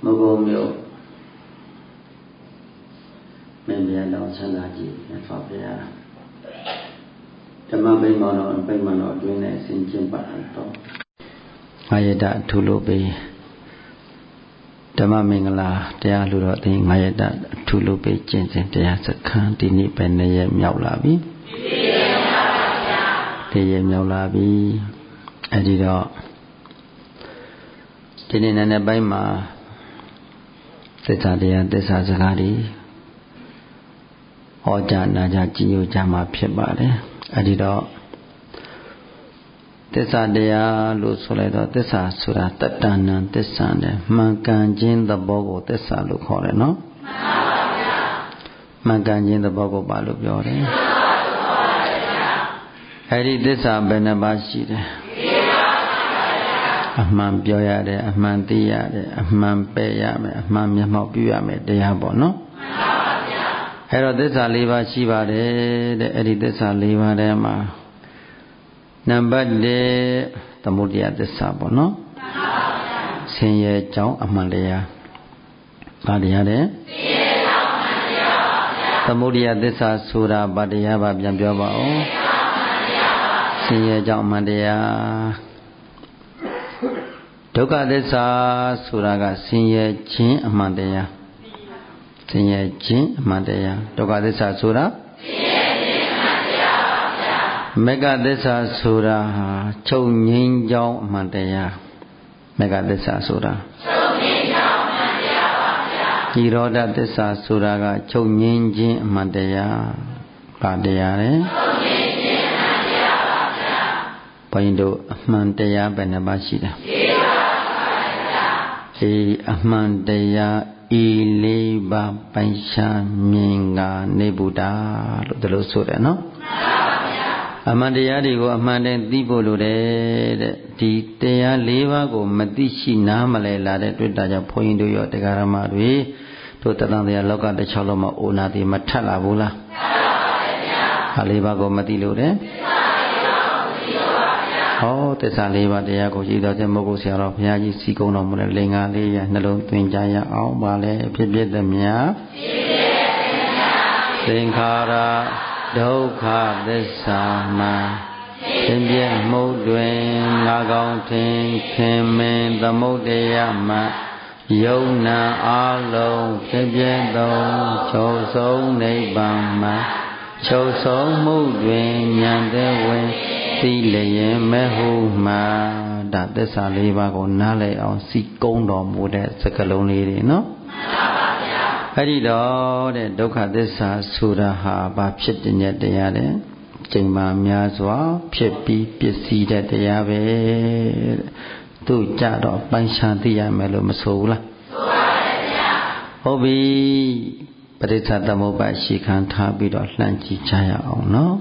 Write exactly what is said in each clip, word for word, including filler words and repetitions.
မဘုံမျိုးမင်းပြန်တော်ချမ်းသာကြည့်မြတ်စွာဘုရားဓမ္မပိမောတော်ပိမောတော်အတွင်းနဲ့ဆင်ကျင်ပါတော့ငါယတအထူးလို့ပေးဓမ္မမင်္ဂလာတရားလူတော်အသိငါယတအထူးလို့ပေးကျင့်စဉ်တရားစခန်းဒီနေ့ပဲနေ့ရက်မြောက်လာပြီဒီရက်မြောက်လာပြီအဲဒီတော့ဒီနေ့နေ့နဲ့ပိုင်းမှာသစ္စာတရားသစ္စာစကားတွေဟောကြားနာကြားကြည်ညိုကြမှာဖြစ်ပါတယ်အဲဒီတော့သစ္စာတရားလို့ဆိုလိုက်တော့သစ္စာဆိုတာတတ္တနံသစ္စာနဲ့မှန်ကန်ခြင်းသဘောကိုသစ္စာလို့ခေါ်တယ်နော်မှန်ပါဗျာမှန်ကန်ခြင်းသဘောကိုပါလို့ပြောတယ်မှန်ပါဗျာအဲဒီသစ္စာဘယ်နှပါးရှိတယ်အမှန်ပြောရတယ်အမှန်သိရတယ်အမှန်ပယ်ရမယ်အမှန်မျက်မှောက်ပြုရမယ်တရားပေါ့နော်မှန်ပါဗျာအဲ့တော့သစ္စာ၄ပါးရှိပါတယ်တဲ့အဲ့ဒီသစ္စာ၄ပါးထဲမှာနံပါတ်၁သမုဒယသစ္စာပေါ့နော်မှန်ပါဗျာဆင်းရဲကြောင်းအမှန်တရားဘာတရားလဲဆင်းရဲကြောင်းအမှန်တရားပါဗျာသမုဒယသစ္စာဆိုတာဘာတရားပါပြန်ပြောပါဦးဆင်းရဲကြောင်းအမှန်တရားဒုက္ခသစ္စာဆိုတာကဆင်းရဲခြင်းအမှန်တရားဆင်းရဲခြင်းအမှန်တရားဒုက္ခသစ္စာဆိုတာဆင်းရဲခြင်းအမှန်တရားပါဗျာမေဃသစ္စာဆိုတာဟာချုပ်ငြိမ်းကြောင်းအမှန်တရားမေဃသစ္စာဆိုတာချုပ်ငြိမ်းကြောင်းအမှန်တရားပါဗျာនិရောဓသစ္စာဆိုတာကချုပ်ငြိမ်းခြင်းအမှန်တရားဘာတရားလဲချုပ်ငြိမ်းခြင်းအမှန်တရားပါဗျာဘုန်းကြီးတို့အမှန်တရားဘယ်နှပါးရှိတယ်ဒီအမှန်တရားဤလေးပါးပိုင်ရှားမြင်ကနေဗုဒ္ဓလို့ဒီလိုဆိုတယ်နော်မှန်ပါဗျာအမှန်တရားတွေကိုအမှန်တည်းသိဖို့လိုတယ်တဲ့ဒီတရားလေးပါးကိုမသိရှိနားမလည်လာတဲ့တွေ့တာကြောင့်ဘုန်းကြီးတို့ရောတရားဓမ္မတွေတို့တသံတရားလောကတစ်ချောင်းလုံးမှာအိုနာတိမထက်လာဘူးလားမှန်ပါဗျာအလေးပါးကိုမသိလို့တဲ့ဟောသစ္စာလေးပါးတရားကိုကြည်တော်ခြင်းမဟုတ်ဆရာတော်ဘုရားကြီးစီကုံတော်မူတဲ့လင်္ကာလေးရနှလုံးသွင်းကြရအောင်ပါလေဖြစ်ဖြစ်သမျှသင်္ခါရဒုက္ခသစ္စာမှာသင်ပြမှုတွင်ငါကောင်းထင်ခင်မင်သမုဒ္ဒယမှာယုံနာအလုံးဖြစ်ပြသောချုပ်ဆုံးနိဗ္ဗာန်မှာချုပ်ဆုံးမှုတွင်ဉာဏ်သက်ဝင်သိလျင်မဟုမှာဒါသစ္စာလေးပါးကိုနားလည်အောင်စီကုံးတော်မူတဲ့စကားလုံးလေးတွေနော်မှန်ပါဗျာအဲ့ဒီတော့တဲ့ဒုက္ခသစ္စာဆိုတာဟာဘာဖြစ်တဲ့တရားလဲချိန်မှများစွာဖြစ်ပြီးပစ္စည်းတဲ့တရားပဲတဲ့သူကြတော့ပိုင်ခြားသိရမယ်လို့မဆိုဘူးလားဆိုပါဗျာဟုတ်ပြီပရိစ္ဆေသမုပ္ပါရှိခံထားပြီးတော့လှမ်းကြည့်ကြရအောင်နော်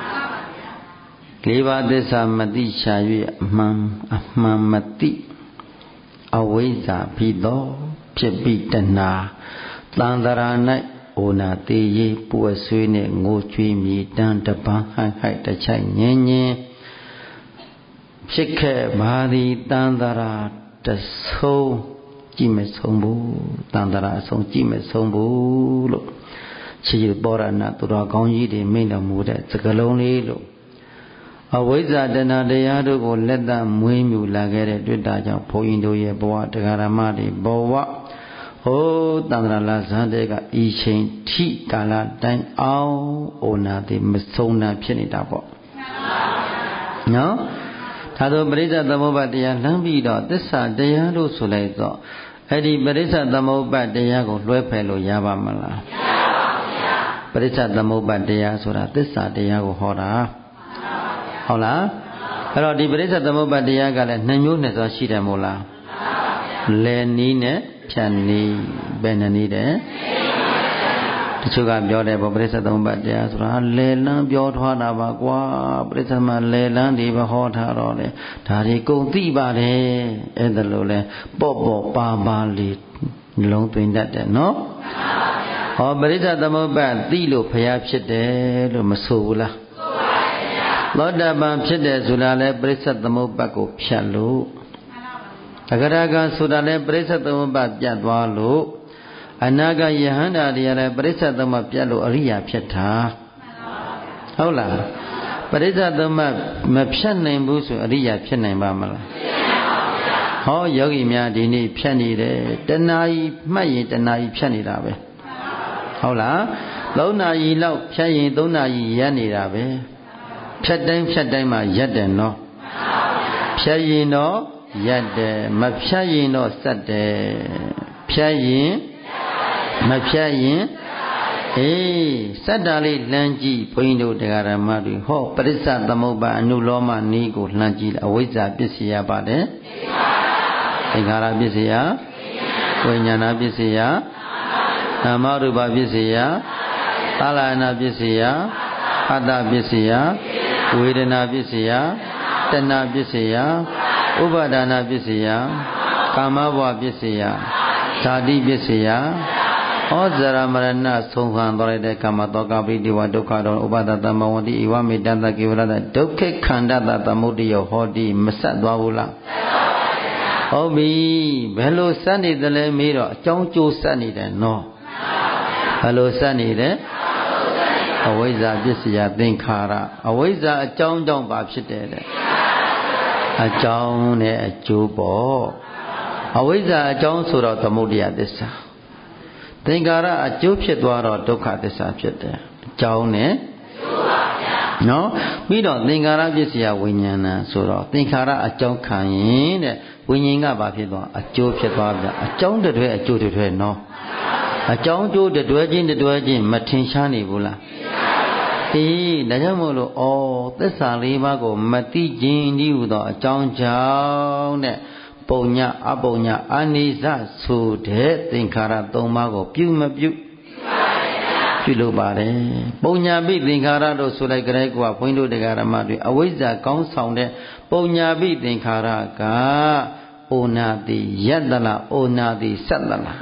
လေးပါးသစ္စာမသိရှာ၍အမှန်အမှန်မသိအဝိဇ္ဇာပြီးတော့ဖြစ်ပြီးတဏှာတန်တရာ၌အိုနာသေးရေးပွက်ဆွေးနဲ့ငိုကြွေးမြည်တမ်းတပန်းဟိုက်ဟိုက်တချိုက်ငင်းငင်းဖြစ်ခဲ့ပါသည်တန်တရာတဆုံးကြည့်မဆုံးဘူးတန်တရာအဆုံးကြည့်မဆုံးဘူးလို့ခြေပေါ်ရဏသူတော်ကောင်းကြီးတွေမိန့်တော်မူတဲ့စကားလုံးလေးလို့အဝိဇ္ဇာတဏှာတရားတို့ကိုလက်သမွေးမြူလာခဲ့တဲ့တွေ့တာကြောင့်ဘုန်းကြီးတို့ရဲ့ဘဝတရားဓမ္မတွေဘဝဟိုးတန္တရာလာဇန်တဲ့ကဤချိန်ထိကာလတိုင်းအောင်အိုနာတိမဆုံးတာဖြစ်နေတာပေါ့နော်ဒါဆိုပရိစ္ဆေသမုပ္ပါတရားလမ်းပြီးတော့သစ္စာတရားလို့ဆိုလိုက်တော့အဲ့ဒီပရိစ္ဆေသမုပ္ပါတရားကိုလွှဲဖယ်လို့ရပါမလားမရပါဘူးဗျာပရိစ္ဆေသမုပ္ပါတရားဆိုတာသစ္စာတရားကိုဟောတာဟုတ်လားအဲ့တော့ဒီပရိစ္ဆေသမုပ္ပါတရားကလည်းနှစ်မျိုးနဲ့ဆိုရှိတယ်မို့လားလယ်နီးနဲ့ဖြတ်နီးဘယ်နှနည်းတဲ့တချို့ကပြောတယ်ဗောပရိစ္ဆေသမုပ္ပါတရားဆိုတာလယ်လန်းပြောထွားတာပါကွာပရိစ္ဆေမှာလယ်လန်းဒီပဲဟောထားတော့လေဒါတွေကုန်သိပါတယ်အဲ့ဒါလို့လဲပေါ့ပေါ့ပါပါလေးနှလုံးသွင်းတတ်တယ်နော်ဟောပရိစ္ဆေသမုပ္ပါသိလို့ဖျားဖြစ်တယ်လို့မဆိုဘူးလားသောတာပန်ဖြစ်တယ်ဆိုတာလဲပရိစ္ဆေသမုပ္ပါကိုဖြတ်လို့တဂရကဆိုတာလည်းပရိစ္ဆေသမုပ္ပါပြတ်သွားလို့အနာဂယဟန္တာတွေလည်းပရိစ္ဆေသမုပ္ပါပြတ်လို့အရိယာဖြစ်တာဟုတ်လားပရိစ္ဆေသမုပ္ပါမဖြတ်နိုင်ဘူးဆိုအရိယာဖြစ်နိုင်ပါမလားဟောယောဂီများဒီနေ့ဖြတ်နေတယ်တဏှာကြီးမှတ်ရင်တဏှာကြီးဖြတ်နေတာပဲဟုတ်လားသုံးနာရီလောက်ဖြတ်ရင်သုံးနာရီရပ်နေတာပဲဖြတ်တိုင်းဖြတ်တိုင်းမှာရပ်တယ်နော်ဖြတ်ရင်တော့ရပ်တယ်မဖြတ်ရင်တော့စက်တယ်ဖြတ်ရင်မဖြတ်ရင်အေးစက်တာလေးလှမ်းကြည့်ဘုန်းကြီးတို့တရားဓမ္မတွေဟောပရိစ္ဆသမုပ္ပါအနုလောမနည်းကိုလှမ်းကြည့်အဝိဇ္ဇာပစ္စယပါတယ်သင်္ခါရပစ္စယဝိညာဏပစ္စယနာမရူပပစ္စယသာလနာပစ္စယအတ္တပစ္စယဝေဒနာပစ္စယတဏှာပစ္စယဥပါဒနာပစ္စယကာမဘဝပစ္စယဇာတိပစ္စယဩဇရမရဏဆုံးခံတော်ရတဲ့ကာမတောကပိတိဝဒုက္ခတော်ဥပါဒတမဝတိဧဝမေတ္တကေဝရတဒုက္ခခန္ဓတသမုဒိယဟောတိမဆက်သွားဘူးလားဟုတ်ပြီဘယ်လိုစက်နေတယ်လဲမေးတော့အကြောင်းကျိုးစက်နေတယ်နော်ဘယ်လိုစက်နေတယ်အဝိဇ္ဇာပစ္စယသင်္ခါရအဝိဇ္ဇာအကြောင်းကြောင့်ဘာဖြစ်တယ်တဲ့အကြောင်းနဲ့အကျိုးပေါ့အဝိဇ္ဇာအကြောင်းဆိုတော့သမုဒိယသစ္စာသင်္ခါရအကျိုးဖြစ်သွားတော့ဒုက္ခသစ္စာဖြစ်တယ်အကြောင်းနဲ့အကျိုးပါဗျာနော်ပြီးတော့သင်္ခါရပစ္စယဝိညာဏဆိုတော့သင်္ခါရအကြောင်းခံရင်တဲ့ဝိညာဉ်ကဘာဖြစ်သွားအကျိုးဖြစ်သွားဗျာအကြောင်းတည်းအကျိုးတည်းနော်အကြောင်းကျိုးတွဲချင်းတွဲချင်းမထင်ရှားနေဘူးလားအေးဒါကြောင့်မို့လို့ဩသစ္စာလေးပါးကိုမသိခြင်းဤဟူသောအကြောင်းကြောင့်တဲ့ပုံညအပုံညအာနိစ္စဆိုတဲ့သင်္ခါရသုံးပါးကိုပြုမပြုပြုလုပ်ပါတယ်ပုံညာပိသင်္ခါရတို့ဆိုလိုက်ကြတဲ့ကွာဘုန်းကြီးတို့တရားဓမ္မတွေအဝိဇ္ဇာကောင်းဆောင်တဲ့ပုံညာပိသင်္ခါရကဩနာတိယတ္တလားဩနာတိစက်တလား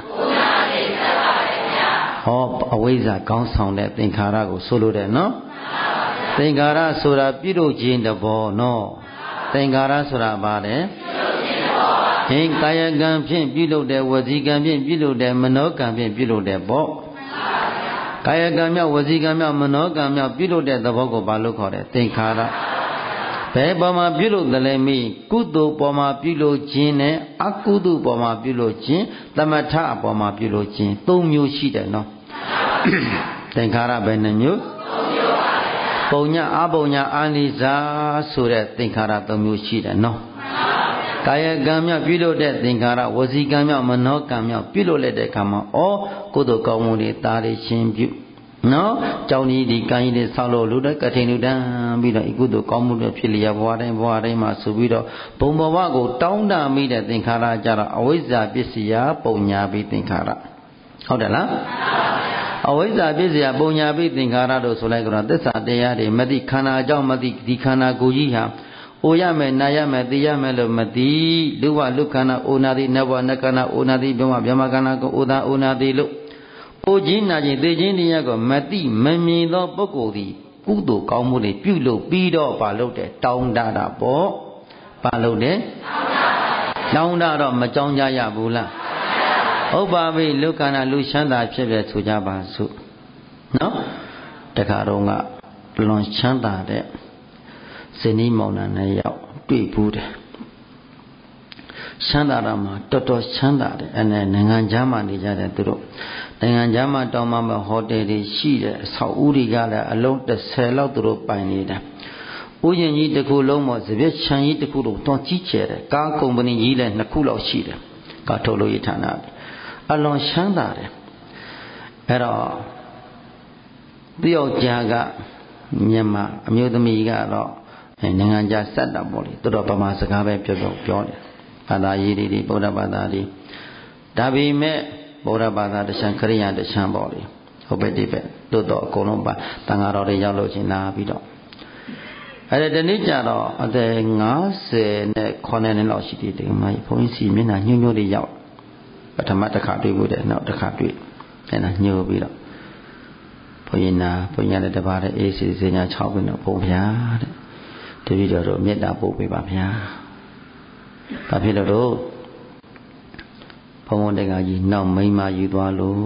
ဟောအဝိဇ္ဇာကောင်းဆောင်တဲ့သင်္ခါရကိုဆိုလိုတယ်နော်သင်္ခါရဆိုတာပြုလုပ်ခြင်းတဘောနော်သင်္ခါရဆိုတာဘာလဲဟင်ကာယကံဖြင့်ပြုလုပ်တဲ့ဝစီကံဖြင့်ပြုလုပ်တဲ့မနောကံဖြင့်ပြုလုပ်တဲ့ပေါ့ကာယကံမြောက်ဝစီကံမြောက်မနောကံမြောက်ပြုလုပ်တဲ့သဘောကိုဘာလို့ခေါ်တယ်သင်္ခါရဘယ်ပေါ်မှာပြုလုပ်တယ်လဲမိကုသိုလ်ပေါ်မှာပြုလုပ်ခြင်းနဲ့အကုသိုလ်ပေါ်မှာပြုလုပ်ခြင်းသမထအပေါ်မှာပြုလုပ်ခြင်းသုံးမျိုးရှိတယ်နော်သင်္ခါရဘယ်နှမျိုးသုံးမျိုးပါဗျာပုံညအပုံညအာနိဇာဆိုတဲ့သင်္ခါရသုံးမျိုးရှိတယ်နော်ကာယကံမြောက်ပြုလုပ်တဲ့သင်္ခါရဝစီကံမြောက်မနောကံမြောက်ပြုလုပ်လိုက်တဲ့အခါမှာဩကုသိုလ်ကောင်းမှုတွေတာတွေရှင်ပြုနော်ကြောင်းကြီးဒီကံကြီးတွေဆောက်လို့လူတွေကထိန်လူတန်းပြီးတော့ဤကုသိုလ်ကောင်းမှုတွေဖြစ်လျက်ဘဝတိုင်းဘဝတိုင်းမှာဆိုပြီးတော့ဘုံဘဝကိုတောင်းတမိတဲ့သင်္ခါရကြတော့အဝိဇ္ဇာပစ္စယပုံညာပြီးသင်္ခါရဟုတ်တယ်လားအဝိဇ္ဇာပစ္စယပုံညာပြီးသင်္ခါရတို့ဆိုလိုက်ကြတော့သစ္စာတရားတွေမသိခန္ဓာအကြောင်းမသိဒီခန္ဓာကိုယ်ကြီးဟာအိုရမယ်နာရမယ်သိရမယ်လို့မသိလူဝလူခန္ဓာအိုနာတိနဘဝနခန္ဓာအိုနာတိဘဝဗြဟ္မခန္ဓာကိုအိုသာအိုနာတိလို့အိုခြင်းနာခြင်းသိခြင်းတရားကိုမသိမမြင်သောပုဂ္ဂိုလ်သည်ကုသိုလ်ကောင်းမှုတွေပြုလုပ်ပြီးတော့ဘာလုပ်တယ်တောင်းတတာပေါ့ဘာလုပ်တယ်တောင်းတတော့မကြောင်းကြရဘူးလားဟုတ်ပါပြီလူခန္ဓာလူချမ်းသာဖြစ်ဖြစ်ဆိုကြပါစို့နော်တခါတော့ကလွန်ချမ်းသာတဲ့ဇနီးမောင်နှံနဲ့ရောက်တွေ့ဘူးတယ်ချမ်းသာတာမှာတော်တော်ချမ်းသာတယ်အဲနဲ့နိုင်ငံခြားမှာနေကြတယ်သူတို့နိုင်ငံခြားမှာတောင်းမှဟိုတယ်တွေရှိတယ်အဆောက်အဦတွေကလည်းအလုံးတစ်ဆယ်လောက်သူတို့ပိုင်နေတာဥယျာဉ်ကြီးတစ်ခုလုံးမှာစပစ်ချံကြီးတစ်ခုလုံးတောင်းကြီးကျယ်တယ်ကားကုမ္ပဏီကြီးလည်းနှစ်ခုလောက်ရှိတယ်ကားထုတ်လို့ရဌာနအလွန်ချမ်းသာတယ်အဲ့တော့တယောက်ကြားကမြန်မာအမျိုးသမီးကတော့နိုင်ငံခြားဆက်တာပေါ့လေတော်တော်ဗမာစကားပဲပြောပြောပြောတယ်ဘာသာရေးတွေဗုဒ္ဓဘာသာတွေဒါပေမဲ့ဗုဒ္ဓဘာသာတခြားခရိယာတခြားပေါ့လေဟုတ်ပဲဒီပဲတို့တော့အကုန်လုံးပါတန်ဃာတော်တွေရောက်လို့ချင်းလာပြီးတော့အဲ့ဒါတနေ့ကျတော့အသက်၅၀နဲ့ခုနှစ်လောက်ရှိသေးတယ်မကြီးဘုန်းကြီးစီမျက်နှာညှို့ညှို့လေးရောက်ပထမတစ်ခါတွေ့ဘူးတယ်နောက်တစ်ခါတွေ့အဲ့ဒါညှို့ပြီးတော့ဘုန်းကြီးနာဘုန်းကြီးလည်းတပါးတဲ့အေးစီစညာ၆ခုနဲ့ဘုံဗျာတဲ့တပည့်တော်တို့မေတ္တာပို့ပေးပါဗျာဘာဖြစ်လို့တော့ုံဘုံတက္ကကြီးနောက်မိန်းမယူသွားလို့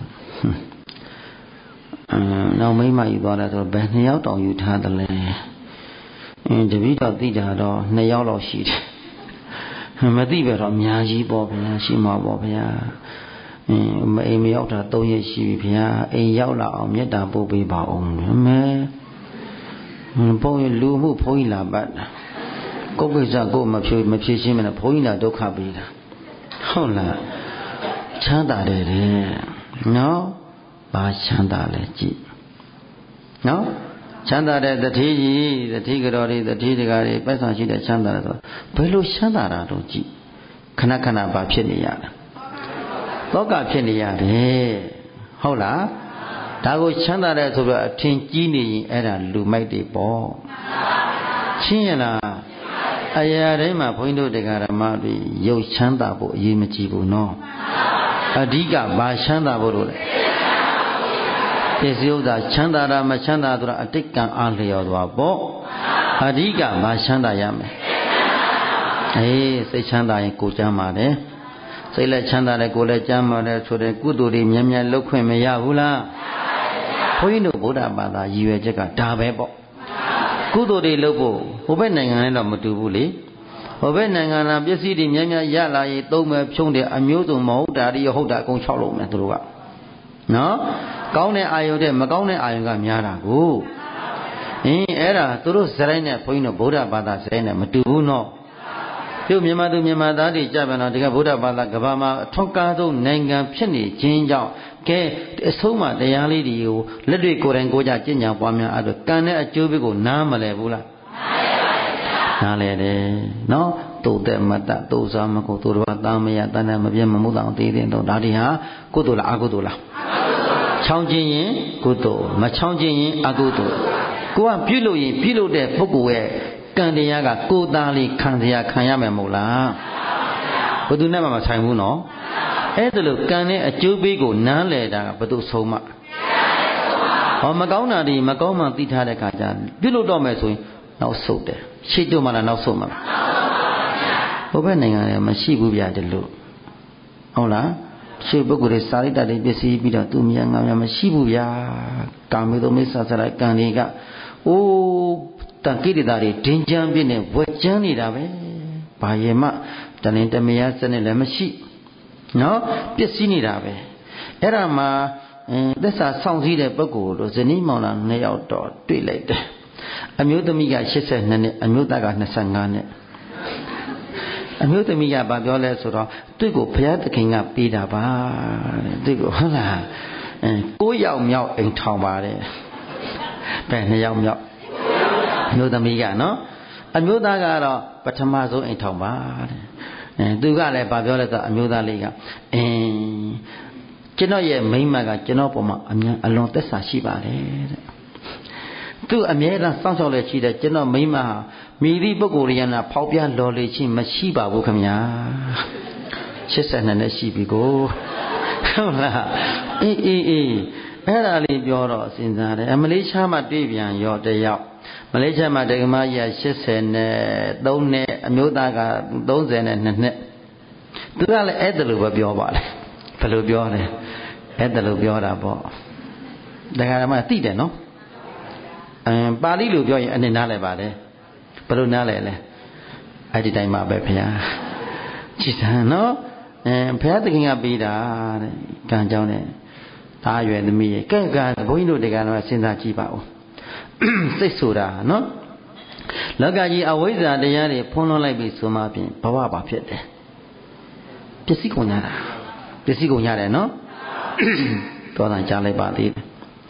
အင်းနောက်မိန်းမယူသွားတယ်ဆိုတော့ဘယ်နှစ်ယောက်တောင်ယူထားတယ်လဲအင်းတပည့်တော်သိတာတော့နှစ်ယောက်လောက်ရှိတယ်မသိပဲတော့အများကြီးပေါ့ဗျာရှိမှာပေါ့ဗျာအင်းမအိမ်မရောက်တာသုံးရက်ရှိပြီဗျာအိမ်ရောက်လာအောင်မေတ္တာပို့ပေးပါအောင်မဲဘုန်းကြီးလူမှုဘုန်းကြီးလာပတ်တာကိုယ်ကိစ္စကိုယ်မဖြေမဖြေရှင်းမနဲ့ဘုန်းကြီးလာဒုက္ခပေးတာဟုတ်လားချမ်းသာတယ်တဲ့နော်ဘာချမ်းသာလဲကြည့်နော်ချမ်းသာတဲ့တတိကြီးတတိကတော်တွေတတိတကာတွေပိုက်ဆံရှိတဲ့ချမ်းသာတယ်ဆိုဘယ်လိုချမ်းသာတာတော့ကြည့်ခဏခဏဘာဖြစ်နေရလဲသောကဖြစ်နေရတယ်ဟုတ်လားဒါကိုချမ်းသာတယ်ဆိုတော့အထင်ကြီးနေရင်အဲ့ဒါလူမိုက်တွေပေါ့ချင်းရလားအရာတိုင်းမှာဘုန်းကြီးတို့တရားဓမ္မတွေရုပ်ချမ်းသာဖို့အရေးမကြီးဘူးနော်အဓိကဘာချမ်းသာဖို့လို့လဲပစ္စည်းဥစ္စာချမ်းသာတာမချမ်းသာဆိုတာအတိတ်ကံအားလျော်သွားပေါ့အဓိကဘာချမ်းသာရမယ်အေးစိတ်ချမ်းသာရင်ကိုယ်ချမ်းသာတယ်စိတ်လည်းချမ်းသာတယ်ကိုယ်လည်းချမ်းသာတယ်ဆိုတဲ့ကုသိုလ်တွေမြဲမြဲလုပ်ခွင့်မရဘူးလားဘုန်းကြီးတို့ဗုဒ္ဓဘာသာရည်ရွယ်ချက်ကဒါပဲပေါ့ကုသိုလ်တွေလုပ်ဖို့ဟိုဘက်နိုင်ငံနဲ့တော့မတူဘူးလေဟိုဘက်နိုင်ငံကပစ္စည်းတွေများများရလာရင်သုံးမယ်ဖြုံးတယ်အမျိုးစုံမဟုတ်တာတွေဟုတ်တာအကုန်၆လုံးမယ်သူတို့ကနော်ကောင်းတဲ့အာယုန်တဲ့မကောင်းတဲ့အာယုန်ကများတာကိုအင်းအဲ့ဒါသူတို့ဇရိုင်းနဲ့ဘုန်းကြီးတို့ဗုဒ္ဓဘာသာဇရိုင်းနဲ့မတူဘူးနော်ပြုမြန်မာသူမြန်မာသားတွေကြပြန်တော့ဒီကဗုဒ္ဓဘာသာကဘာမှာအထွန်းကားဆုံးနိုင်ငံဖြစ်နေခြင်းကြောင့်ကဲအဆုံးမတရားလေးတွေကိုလက်တွေကိုယ်တိုင်ကိုယ်ကြကျင့်ကြံပွားများအဲ့ဒါကံနဲ့အကျိုးပေးကိုနားမလဲဘူးလားနားလဲတယ်နော်တုတ်တဲ့မတ္တတုတ်စားမကိုသူတော်သားမရတန်တမပြတ်မမှုတောင်သေးတဲ့တော့ဒါတွေဟာကုသိုလ်လားအကုသိုလ်လားချောင်းခြင်းရင်ကုသိုလ်မချောင်းခြင်းရင်အကုသိုလ်ကိုကပြုလို့ရင်ပြုလို့တဲ့ပုဂ္ဂိုလ်ရဲ့ကံတရားကကိုယ်သားလေးခံစရာခံရမယ်မဟုတ်လားဘယ်သူနဲ့မှမဆိုင်ဘူးနော်အဲ့ဒါလို့ကံနဲ့အကျိုးပေးကိုနားလဲတာကဘယ်သူဆုံးမဟောမကောင်းတာဒီမကောင်းမှသိထားတဲ့ခါကျပြုလို့တော့မယ်ဆိုရင်နောက်ဆုတ်တယ်ရှေ့တို့မှလားနောက်ဆုတ်မှာဘုဘက်နိုင်ငံတွေမရှိဘူးဗျာဒီလိုဟုတ်လားရှေ့ပုဂ္ဂိုလ်တွေစာရိတ္တတွေပစ္စည်းပြီးတော့သူမြတ်ငါမြတ်မရှိဘူးဗျာကာမေသောမိစ္ဆာစရိုက်ကံတွေကအိုးတန်ကိရိတာတွေဒင်းချမ်းပြည့်နေဝက်ချမ်းနေတာပဲဘာရေမှတလင်တမယာစနစ်လည်းမရှိနော်ပစ္စည်းနေတာပဲအဲ့ဒါမှအင်းသစ္စာဆောင်စည်းတဲ့ပုဂ္ဂိုလ်တို့ဇနီးမောင်နှံနှစ်ယောက်တော့တွေ့လိုက်တယ်အမျိုးသမီးက၈၂နှစ်အမျိုးသားက၂၅နှစ်အမျိုးသမီးကဘာပြောလဲဆိုတော့သူ့ကိုဘုရားသခင်ကပေးတာပါတဲ့သူ့ကိုဟုတ်လားအဲ၉ယောက်မြောက်အိမ်ထောင်ပါတယ်ဘယ်နှစ်ယောက်မြောက်အမျိုးသမီးကနော်အမျိုးသားကတော့ပထမဆုံးအိမ်ထောင်ပါတဲ့အဲသူကလည်းဘာပြောလဲဆိုတော့အမျိုးသားလေးကအင်းကျွန်တော်ရဲ့မိန်းမကကျွန်တော်ပေါ်မှာအမြန်အလွန်သက်သာရှိပါတယ်တဲ့သူအမြဲတမ်းစောင့်ရှောက်လက်ရှိတဲ့ကျွန်တော်မိန်းမဟာမိသည့်ပုဂ္ဂိုလ်ရဏဖောက်ပြလော်လေချင်းမရှိပါဘူးခင်ဗျာ၈၂နှစ်ရှိပြီကိုဟုတ်လားအေးအေးအေးအဲ့ဒါလေးပြောတော့စဉ်းစားတယ်အမလေးရှားမှာတွေ့ပြန်ရောတယောက်မလေးရှားမှာဒကမကြီးက၈၀နဲ့၃နှစ်အမျိုးသားက၃၀နဲ့၂နှစ်သူကလည်းအဲ့ဒါလိုပဲပြောပါလေဘယ်လိုပြောလဲအဲ့ဒါလိုပြောတာပေါ့ဒကာဓမ္မသိတယ်နော်အမ်ပါဠိလိုပြောရင်အနေနားလဲပါတယ်ဘယ်လိုနားလဲလဲအဲ့ဒီတိုင်းမှာပဲဘုရားကြည်စံနော်အဲဘုရားသခင်ကပေးတာတဲ့ကံကြောင်းနဲ့ဒါရွယ်သမီးရဲ့ကဲကံဘုန်းကြီးတို့တကတော့စဉ်းစားကြည့်ပါဦးစိတ်ဆိုတာနော်လောကကြီးအဝိဇ္ဇာတရားတွေဖုံးလွှမ်းလိုက်ပြီဆိုမှဖြင့်ဘဝပါဖြစ်တယ်ပစ္စည်းကုန်ရတာပစ္စည်းကုန်ရတယ်နော်တော်တန်ကြားလိုက်ပါသေးတယ်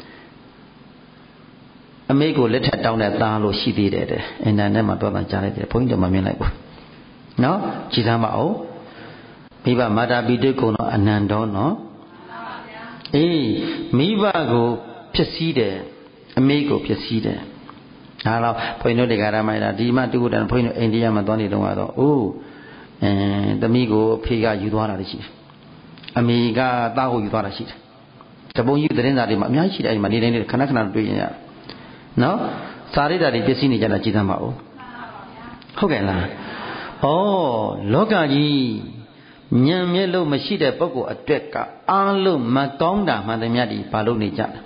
အမေကိုလက်ထက်တောင်းတဲ့သားလို့ရှိသေးတယ်တဲ့အင်တာနက်မှာတော်တန်ကြားလိုက်တယ်ဘုန်းကြီးတို့မမြင်လိုက်ဘူးနော်ကြည်စမ်းပါဦးမိဘမာတာပိတုကုံတော့အနန္တောနော်အေးမိဘကိုဖြစ်စည်းတယ်အမေကိုဖြစ်စည်းတယ်ဒါတော့ဘုန်းကြီးတို့တရားဓမ္မရာဒီမှတူတန်ဘုန်းကြီးတို့အိန္ဒိယမှာသွားနေတော့ကတော့အိုးအဲသမီးကိုအဖေကယူသွားတာရှိတယ်အမေကသားကိုယူသွားတာရှိတယ်တပုံကြီးသတင်းစာတွေမှာအများကြီးရှိတယ်အဲဒီမှာနေတိုင်းခဏခဏတွေ့ရင်ရနော်စာရိတ္တတွေပစ္စည်းနေကြတာကြည်သမ်းပါဦးဟုတ်ကဲ့လားဩလောကကြီးဉာဏ်မျက်လုံးမရှိတဲ့ပုဂ္ဂိုလ်အတွက်ကအားလုံးမကောင်းတာမှန်သမျှဒီဘာလို့နေကြလဲ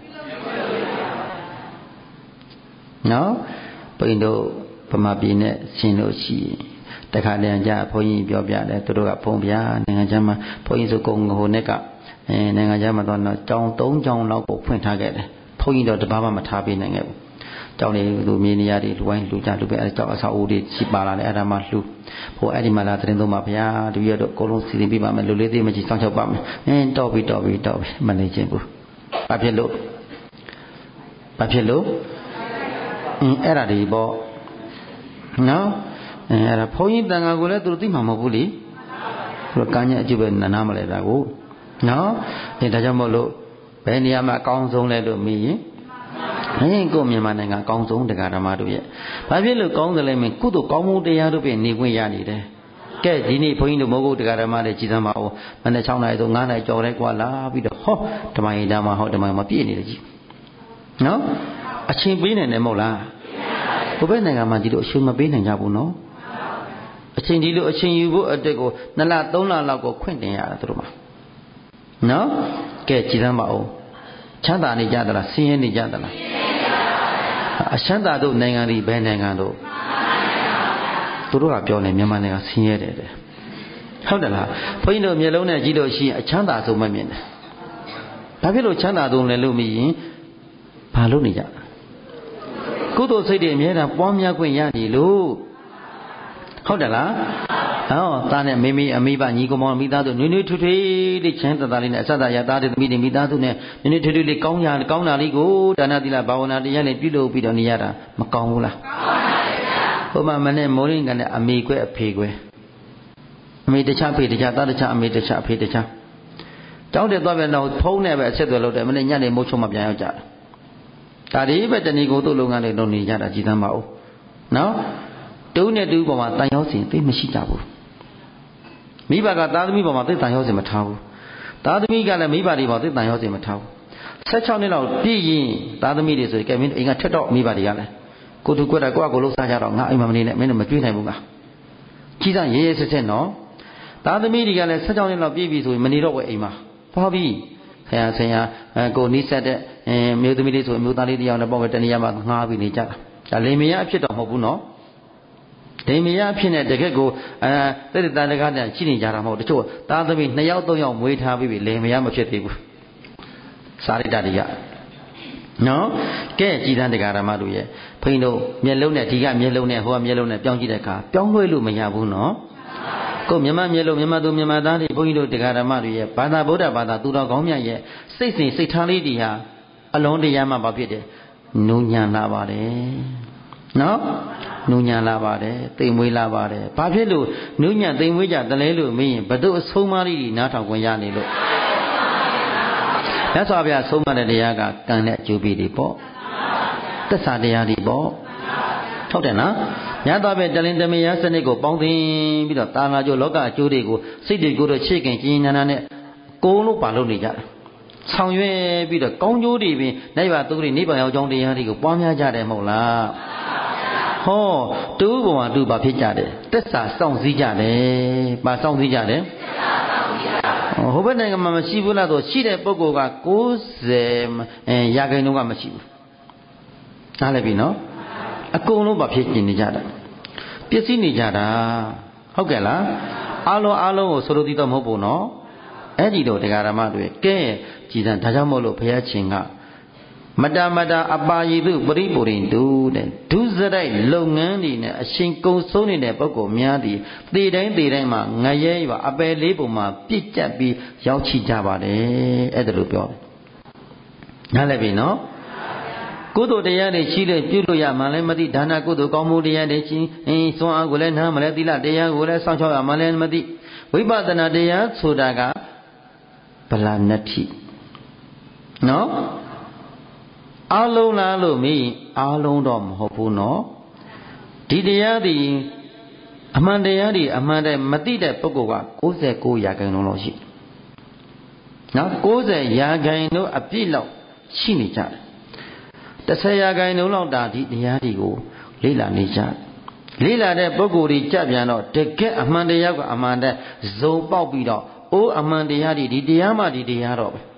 နော်ဘုန်းကြီးတို့ဗမာပြည်နဲ့ရှင်လို့ရှိရင်တခါတည်းကြဘုန်းကြီးပြောပြတယ်သူတို့ကဘုံဗျာနိုင်ငံခြားမှာဘုန်းကြီးဆိုကုန်းဟိုနဲ့ကအဲနိုင်ငံခြားမှာတော့ကျောင်းသုံးကျောင်းလောက်ကိုဖွင့်ထားခဲ့တယ်ဘုန်းကြီးတော့တပါးမှမထားပေးနိုင်ခဲ့ဘူးကျောင်းလေးလူမြေနေရာတွေလူဝိုင်းလူကြလူပဲအဲကျောင်းအဆောက်အဦတွေရှိပါလာတယ်အဲ့ဒါမှလှူဟိုအဲ့ဒီမှာလာသတင်းသုံးပါဗျာတပည့်တော်အကုန်လုံးစီစဉ်ပြပါမယ်လူလေးသေးမကြီးစောင့်ချောက်ပါမယ်အင်းတော့ပြီတော့ပြီတော့ပြီမနေချင်းဘူးဘာဖြစ်လို့ဘာဖြစ်လို့အင်းအဲ့ဒါဒီပေါ့နော်အဲအဲ့ဒါဘုန်းကြီးတန်ခါကိုလည်းသူတို့သိမှာမဟုတ်ဘူးလေသူတို့ကမ်းညက်အကျိုးပဲနားမလဲတာကိုနော်အဲဒါကြောင့်မို့လို့ဘယ်နေရာမှာအကောင်းဆုံးလဲလို့မေးရင်ဟင်းကိုမြန်မာနိုင်ငံအကောင်းဆုံးတရားဓမ္မတို့ရဲ့ဘာဖြစ်လို့ကောင်းတယ်လဲမင်းကုသိုလ်ကောင်းမှုတရားတို့ပြင်နေခွင့်ရနေတယ်ကဲဒီနေ့ဘုန်းကြီးတို့မဟုတ်တရားဓမ္မတွေကြည်စမ်းပါဦးမနေ့၆နာရီဆို၅နာရီကြော်လိုက်กว่าလာပြီးတော့ဟောဓမ္မရင်ဓမ္မဟောဓမ္မမပြည့်နေတယ်ကြီးနော်အချင်းပေးနိုင်တယ်မဟုတ်လားဘယ်ဘက်နိုင်ငံမှာဒီလိုအချင်းမပေးနိုင်ကြဘူးနော်အချင်းဒီလိုအချင်းယူဖို့အတွက်ကိုနှစ်လသုံးလလောက်ကိုခွင့်တင်ရတယ်သူတို့မှာနော်ကဲကြည်စမ်းပါဦးချမ်းသာနေကြသလားဆင်းရဲနေကြသလားအချမ်းသာတို့နိုင်ငံတွေဘယ်နိုင်ငံတို့သူတို့ကပြောနေမြန်မာနိုင်ငံဆင်းရဲတယ်တဲ့ဟုတ်တယ်လားဘုန်းကြီးတို့မျိုးလုံးနဲ့ကြည့်လို့ရှိရင်အချမ်းသာဆုံးမမြင်တယ်ဘာဖြစ်လို့ချမ်းသာဆုံးလဲလို့မြင်ရင်ဘာလို့နေကြကုသိုလ်စိတ်တွေအများအားပွားများခွင့်ရနေလို့ဟုတ်တယ်လားဟောသားနဲ့မိမိအမိဘညီကောင်မောင်မိသားစုနွေးနွေးထွေးထွေးလေးချမ်းသာသာလေးနဲ့အဆက်သာရသားတဲ့သမီးတွေမိသားစုနဲ့နွေးနွေးထွေးထွေးလေးကောင်းရကောင်းတာလေးကိုဒါနသီလဘာဝနာတရားနဲ့ပြုလုပ်ပြီးတော့နေရတာမကောင်းဘူးလားကောင်းပါဘူးဟိုမှာမနဲ့မိုးရင်းကနဲ့အမေကွဲအဖေကွဲအမေတခြားဖေတခြားသားတခြားအမေတခြားအဖေတခြားကြောင်းတဲ့သွားပြန်တော့ဖုံးနဲ့ပဲအဆက်သွယ်လုပ်တယ်မနဲ့ညနေမိုးချုံမှပြန်ရောက်ကြတယ်ဒါဒီပဲတဏီကိုသူ့လုပ်ငန်းတွေလုပ်နေကြတာကြည်သမ်းပါဦးနော်တူနဲ့တူပေါ်မှာတန်ရောက်စဉ်သိမရှိကြဘူးမိဘကသားသမီးပေါ်မှာသိတန်ရောက်စဉ်မထားဘူးသားသမီးကလည်းမိဘတွေပေါ်သိတန်ရောက်စဉ်မထားဘူးဆက်၆နှစ်လောက်ပြည့်ရင်သားသမီးတွေဆိုရင်ကဲမင်းအိမ်ကထက်တော့မိဘတွေကလည်းကိုသူကွက်တာကိုယ့်အကိုလှုပ်ရှားကြတော့ငါအိမ်မှာမနေနဲ့မင်းတို့မကြွေးနိုင်ဘူးလားကြီးစားရဲရဲဆက်ဆက်နော်သားသမီးတွေကလည်းဆက်၆နှစ်လောက်ပြည့်ပြီဆိုရင်မနေတော့ဘူးအိမ်မှာဟောပြီဆရာဆရာကိုနီးစက်တဲ့မျိုးသမီးလေးဆိုအမျိုးသားလေးတယောက်နဲ့ပေါ့ပဲတနေရာမှာငှားပြီးနေကြတာဒါလေမယားအဖြစ်တော့မဟုတ်ဘူးနော်ဒိမယားအဖြစ်နဲ့တကယ့်ကိုအဲတိတ္တတကားနဲ့ရှိနေကြတာမဟုတ်တချို့သားသမီးနှစ်ယောက်သုံးယောက်မွေးထားပြီးပြီလေမယားမဖြစ်သေးဘူးစာရိတ္တတွေကနော်ကဲကြည်သန်းတရားဓမ္မတို့ရဲ့ဘုန်းကြီးတို့မျက်လုံးနဲ့ဒီကမျက်လုံးနဲ့ဟိုကမျက်လုံးနဲ့ပြောင်းကြည့်တဲ့အခါပြောင်းလွှဲလို့မရဘူးနော်ကိုမြမမျက်လုံးမြမသူမြမသားတွေဘုန်းကြီးတို့တရားဓမ္မတွေရဲ့ဘာသာဗုဒ္ဓဘာသာသူတော်ကောင်းမြတ်ရဲ့စိတ်စဉ်စိတ်ထားလေးတွေဟာအလုံးတရားမှဘာဖြစ်တယ်နုညံလာပါတယ်နော်နုညံလာပါတယ်တိမ်မွေးလာပါတယ်ဘာဖြစ်လို့နုညံတိမ်မွေးကြတလဲလို့မင်းရင်ဘသူအဆုံးမလေးတွေနားထောင်ခွင့်ရနေလို့မြတ်စွာဘုရားဆုံးမတဲ့တရားကကံနဲ့အကျိုးပေးတွေပေါ့သစ္စာတရားတွေပေါ့ဟုတ်တယ်နော်မြတ်စွာဘုရားတလင်တမယစနစ်ကိုပေါင်းသိပြီးတော့တာနာကျိုးလောကအကျိုးတွေကိုစိတ်တွေကိုတော့ချစ်ခင်ကျင်းနာနာနဲ့ကိုယ်လို့ပါလို့နေကြတာဆောင်ရွက်ပြီးတော့ကောင်းကျိုးတွေပင်နိုင်ပါသူတွေနိဗ္ဗာန်ရောက်ကြောင်းတရားတွေကိုပွားများကြတယ်မဟုတ်လားဟောတူဘဝတူပါဖြစ်ကြတယ်သစ္စာစောင့်စည်းကြတယ်ပါစောင့်စည်းကြတယ်ဟိုဘက်နိုင်ငံမှာမရှိဘူးလားဆိုရှိတဲ့ပုဂ္ဂိုလ်က၉၀ရာခိုင်နှုန်းကမရှိဘူးနားလည်ပြီနော်အကုန်လုံးပါဖြစ်နေကြတာပျက်စီးနေကြတာဟုတ်ကဲ့လားအားလုံးအားလုံးကိုဆိုလိုသည်တော့မဟုတ်ဘူးနော်အဲ့ဒီတော့တရားဓမ္မတွေကဲကြည်စံဒါကြောင့်မို့လို့ဘုရားရှင်ကမတမတအပါယိတုပရိပုရိတုတဲ့ဒုစရိုက်လုပ်ငန်းတွေနဲ့အရှင်ကုံဆုံးနေတဲ့ပုဂ္ဂိုလ်များသည်သေတိုင်းသေတိုင်းမှာငရဲရွာအပယ်လေးပုံမှာပြစ်ကျက်ပြီးရောက်ချကြပါတယ်အဲ့ဒါလိုပြောတယ်နားလည်ပြီနော်ကုသိုလ်တရားတွေရှိတဲ့ပြုလို့ရမှလည်းမသိဒါနကုသိုလ်ကောင်းမှုတရားတွေရှိအင်းစွမ်းအားကိုလည်းနားမလဲသီလတရားကိုလည်းစောင့်ရှောက်ရမှလည်းမသိဝိပဿနာတရားဆိုတာကဗလာနတ္ထိနော်အားလုံးလားလို့မေးရင်အားလုံးတော့မဟုတ်ဘူးနော်ဒီတရားဒီအမှန်တရားဒီအမှန်တည်းမသိတဲ့ပုဂ္ဂိုလ်က၉၉ရာခိုင်နှုန်းလောက်ရှိနော်၉၀ရာခိုင်နှုန်းအပြည့်လောက်ရှိနေကြတယ်၁၀ရာခိုင်နှုန်းလောက်ဒါဒီတရားတွေကိုလေ့လာနေကြလေးလာတဲ့ပုဂ္ဂိုလ်ကြီးကြပြန်တော့တကယ်အမှန်တရားကအမှန်တည်းဇုံပေါက်ပြီးတော့အိုးအမှန်တရားဒီဒီတရားမှဒီတရားတော့ပဲ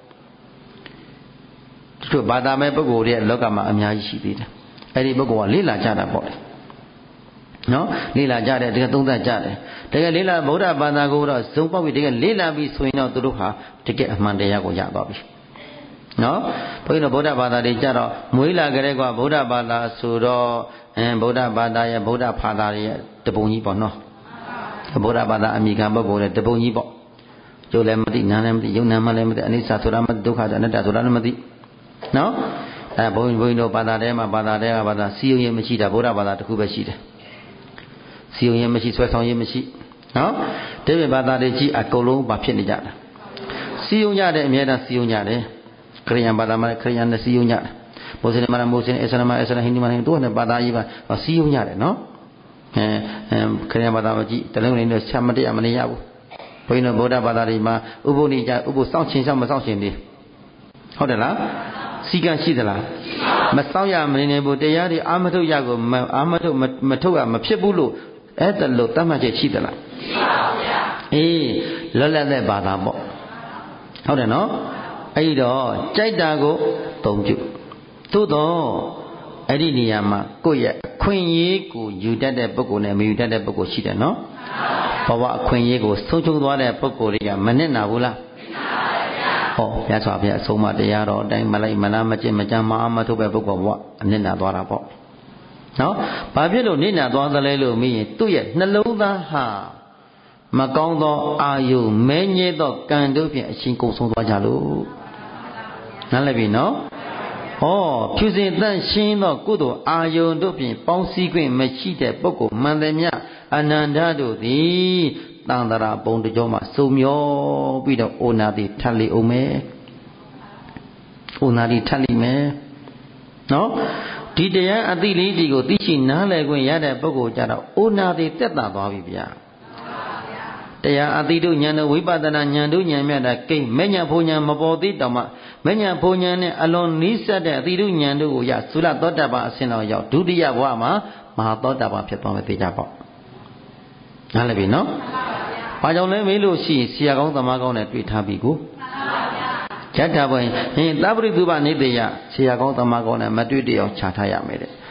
သူဘာသာမဲ့ပုဂ္ဂိုလ်တွေလောကမှာအများကြီးရှိသေးတယ်အဲ့ဒီပုဂ္ဂိုလ်ကလေးလာကြတာပေါ့လေနော်လေးလာကြတယ်တကယ်သုံးသပ်ကြတယ်တကယ်လေးလာဗုဒ္ဓဘာသာကိုတော့ဇုံပေါက်ပြီးတကယ်လေးလာပြီးဆိုရင်တော့သူတို့ဟာတကယ်အမှန်တရားကိုရသွားပြီနော်ဘုန်းကြီးတို့ဗုဒ္ဓဘာသာတွေကြတော့မွေးလာကြတဲ့ကွာဗုဒ္ဓဘာသာဆိုတော့အင်းဗုဒ္ဓဘာသာရဲ့ဗုဒ္ဓဘာသာရဲ့တပုံကြီးပေါ့နော်ဗုဒ္ဓဘာသာအမိခံပုဂ္ဂိုလ်ရဲ့တပုံကြီးပေါ့ကျိုးလည်းမသိနားလည်းမသိယုံနာမှလည်းမသိအနိစ္စဆိုတာမသိဒုက္ခဆိုတာအနတ္တဆိုတာလည်းမသိနော်အဲဘုန်းကြီးဘုန်းကြီးတို့ဘာသာထဲမှာဘာသာထဲကဘာသာစီယုံရင်မရှိတာဗုဒ္ဓဘာသာတစ်ခုပဲရှိတယ်စီယုံရင်မရှိဆွဲဆောင်ရင်မရှိနော်တိဗေဘာသာတွေကြီးအကုန်လုံးဘာဖြစ်နေကြတာစီယုံကြတယ်အမြဲတမ်းစီယုံကြတယ်ခရိယံဘာသာမှာခရိယံနဲ့စီယုံကြတယ်မွတ်စလင်မှာမွတ်စလင်အစ္စလာမ်မှာအစ္စလာမ်ဟိန္ဒူမှာဟိန္ဒူနဲ့ဘာသာကြီးပါစီယုံကြတယ်နော်အဲခရိယံဘာသာမှာကြီးတလုံးလေးနဲ့ချက်မတရားမနေရဘူးဘုန်းကြီးတို့ဗုဒ္ဓဘာသာတွေမှာဥပုပ်နေကြဥပုပ်စောင့်ချင်းစောင့်မစောင့်ချင်းသေးဟုတ်တယ်လားစီကံရှိသလားမစောင့်ရမနေဘူးတရားတွေအာမထုတ်ရကိုအာမထုတ်မထုတ်ရမဖြစ်ဘူးလို့အဲ့ဒါလို့တတ်မှတ်ချက်ရှိသလားရှိပါဘူးဗျာအေးလွတ်လပ်တဲ့ဘာသာပေါ့ဟုတ်တယ်နော်အဲ့တော့ကြိုက်တာကိုသုံးပြုသို့တော့အဲ့ဒီနေရာမှာကိုယ့်ရဲ့အခွင့်အရေးကိုယူတတ်တဲ့ပုဂ္ဂိုလ်နဲ့မယူတတ်တဲ့ပုဂ္ဂိုလ်ရှိတယ်နော်ဘဝအခွင့်အရေးကိုဆုံးရှုံးသွားတဲ့ပုဂ္ဂိုလ်တွေကမနစ်နာဘူးလားဟောဘုရားစွာဘုရားအဆုံးအမတရားတော်အတိုင်းမလိုက်မနာမကျင့်မကြမ်းမအားမထုတ်ပဲပုဂ္ဂိုလ်ဘဝအနစ်နာသွားတာပေါ့နော်ဘာဖြစ်လို့နစ်နာသွားသလဲလို့မေးရင်သူ့ရဲ့နှလုံးသားဟာမကောင်းသောအာယုမဲညဲသောကံတို့ဖြင့်အရှင်ကုန်ဆုံးသွားကြလို့နားလည်ပြီနော်ဟောဖြူစင်တန့်ရှင်းသောကုသိုလ်အာယုတို့ဖြင့်ပေါင်းစည်းခွင့်မရှိတဲ့ပုဂ္ဂိုလ်မှန်သည်မြအနန္တတို့သည်တန်တရာပုံတကြောမှာစုံမျောပြီးတော့အိုနာတိထပ်လိအောင်မယ်အိုနာတိထပ်လိမယ်နော်ဒီတရားအသိလေးကြီးကိုသိရှိနားလည်ခွင့်ရတဲ့ပုဂ္ဂိုလ်ကြတော့အိုနာတိတက်တာသွားပြီဗျာတရားအသိတို့ဉာဏ်တို့ဝိပဿနာဉာဏ်တို့ဉာဏ်မြတ်တာကိမ္မဉဏ်ဘုံဉာဏ်မပေါ်သေးတောင်မှမဉဏ်ဘုံဉာဏ်နဲ့အလွန်နီးစပ်တဲ့အသိတို့ဉာဏ်တို့ကိုရသုလသောတပန်အစဉ်တော်ရောက်ဒုတိယဘဝမှာမဟာသောတပန်ဖြစ်သွားမယ်သိကြပေါ့နားလည်ပြီနော်ဘာကြောင့်လဲမေးလို့ရှိရင်ဆရာကောင်းသမားကောင်းနဲ့တွေ့ထားပြီကိုယထာဘွင်ဟင်သဗ္ဗရိသုဘနေတေယဆရာကောင်းသမားကောင်းနဲ့မတွေ့တအောင်ခြာထားရမယ်တဲ့